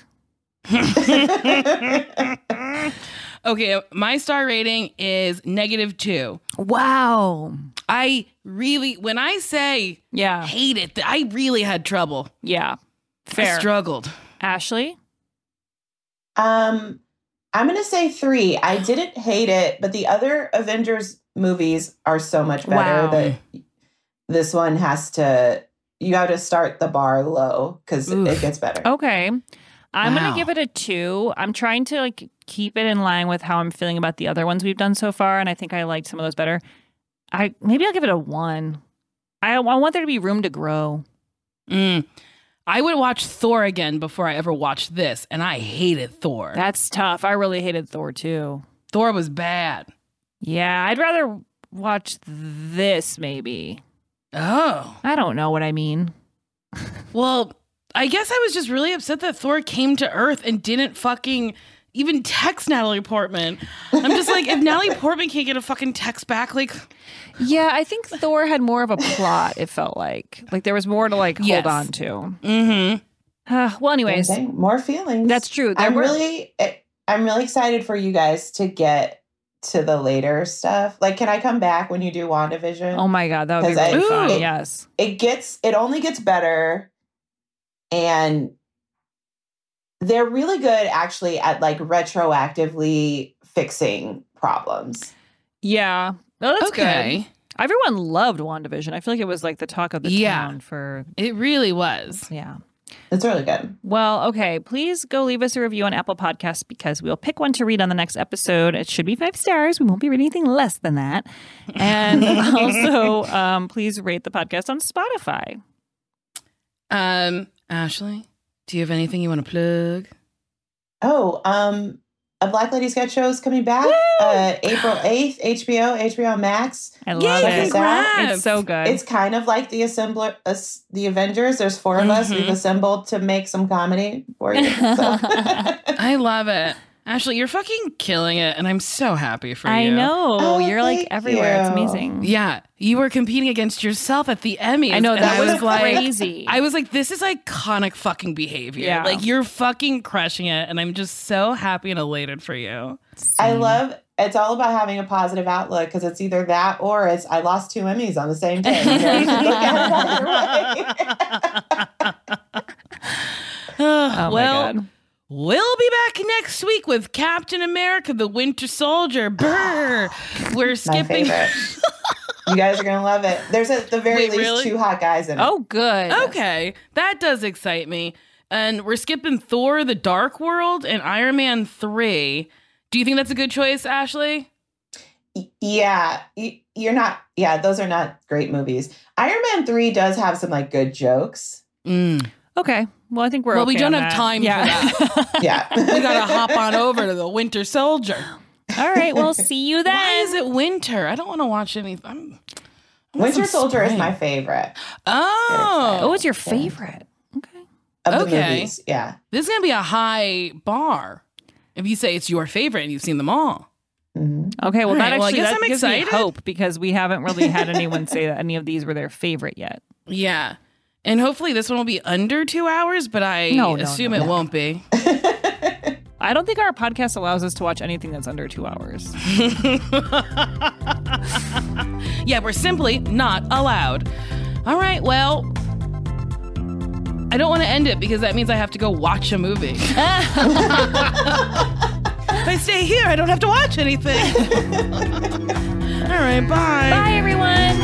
Okay, my star rating is -2. Wow. I really, when I say hate it, I really had trouble. Yeah, fair. I struggled. Ashley? I'm going to say 3. I didn't hate it, but the other Avengers movies are so much better that this one you have to start the bar low because it gets better. Okay. I'm going to give it a 2. I'm trying to like keep it in line with how I'm feeling about the other ones we've done so far, and I think I liked some of those better. Maybe I'll give it a 1. I want there to be room to grow. I would watch Thor again before I ever watched this, and I hated Thor. That's tough. I really hated Thor too. Thor was bad. Yeah, I'd rather watch this maybe. Oh. I don't know what I mean. Well, I guess I was just really upset that Thor came to Earth and didn't fucking even text Natalie Portman. I'm just like, if Natalie Portman can't get a fucking text back, like... Yeah, I think Thor had more of a plot, it felt like. Like, there was more to, like, hold on to. Well, anyways. More feelings. That's true. I'm really excited for you guys to get to the later stuff. Like, can I come back when you do WandaVision? Oh, my God. That would be really fun. Yes. It only gets better. And they're really good, actually, at like retroactively fixing problems. Yeah. Oh, that's good. Everyone loved WandaVision. I feel like it was like the talk of the town for... It really was. Yeah. It's really good. Well, okay. Please go leave us a review on Apple Podcasts because we'll pick one to read on the next episode. It should be 5 stars. We won't be reading anything less than that. And also, please rate the podcast on Spotify. Ashley, do you have anything you want to plug? Oh, A Black Lady Sketch Show is coming back April 8th, HBO Max. I love it. It's so good. It's kind of like the Avengers. There's 4 of us. We've assembled to make some comedy for you. So. I love it. Ashley, you're fucking killing it, and I'm so happy for you. I know. You're like everywhere. It's amazing. Yeah. You were competing against yourself at the Emmys. I know. That was crazy. I was like, this is iconic fucking behavior. Yeah. Like, you're fucking crushing it, and I'm just so happy and elated for you. I love it's all about having a positive outlook because it's either that or it's I lost 2 Emmys on the same day. You know, you can look at it either way. Oh, well, my God. We'll be back next week with Captain America, the Winter Soldier. Brr. We're skipping. You guys are going to love it. There's at the very least 2 hot guys in it. Oh, good. Okay. That does excite me. And we're skipping Thor, the Dark World, and Iron Man 3. Do you think that's a good choice, Ashley? Yeah. You're not. Yeah, those are not great movies. Iron Man 3 does have some like good jokes. Okay. Well, I think we're we don't have time for that. Yeah. We got to hop on over to the Winter Soldier. All right. Well, see you then. Why is it winter? I don't want to watch anything. Winter Soldier is my favorite. Oh. It's your favorite. Of the movies. Yeah. This is going to be a high bar if you say it's your favorite and you've seen them all. Okay. Well, I guess I'm gives me excited. hope because we haven't really had anyone say that any of these were their favorite yet. Yeah. And hopefully this one will be under 2 hours, but I assume it won't be. I don't think our podcast allows us to watch anything that's under 2 hours. Yeah, we're simply not allowed. All right, well, I don't want to end it because that means I have to go watch a movie. If I stay here, I don't have to watch anything. All right, bye. Bye, everyone.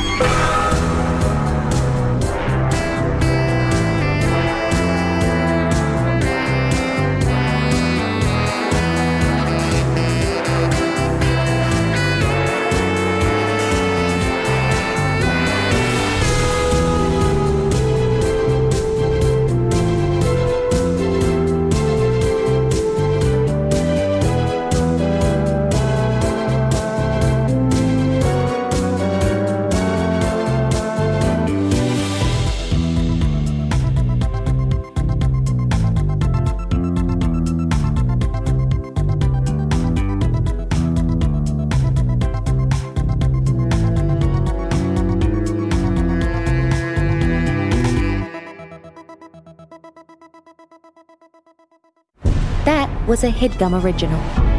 That was a HeadGum original.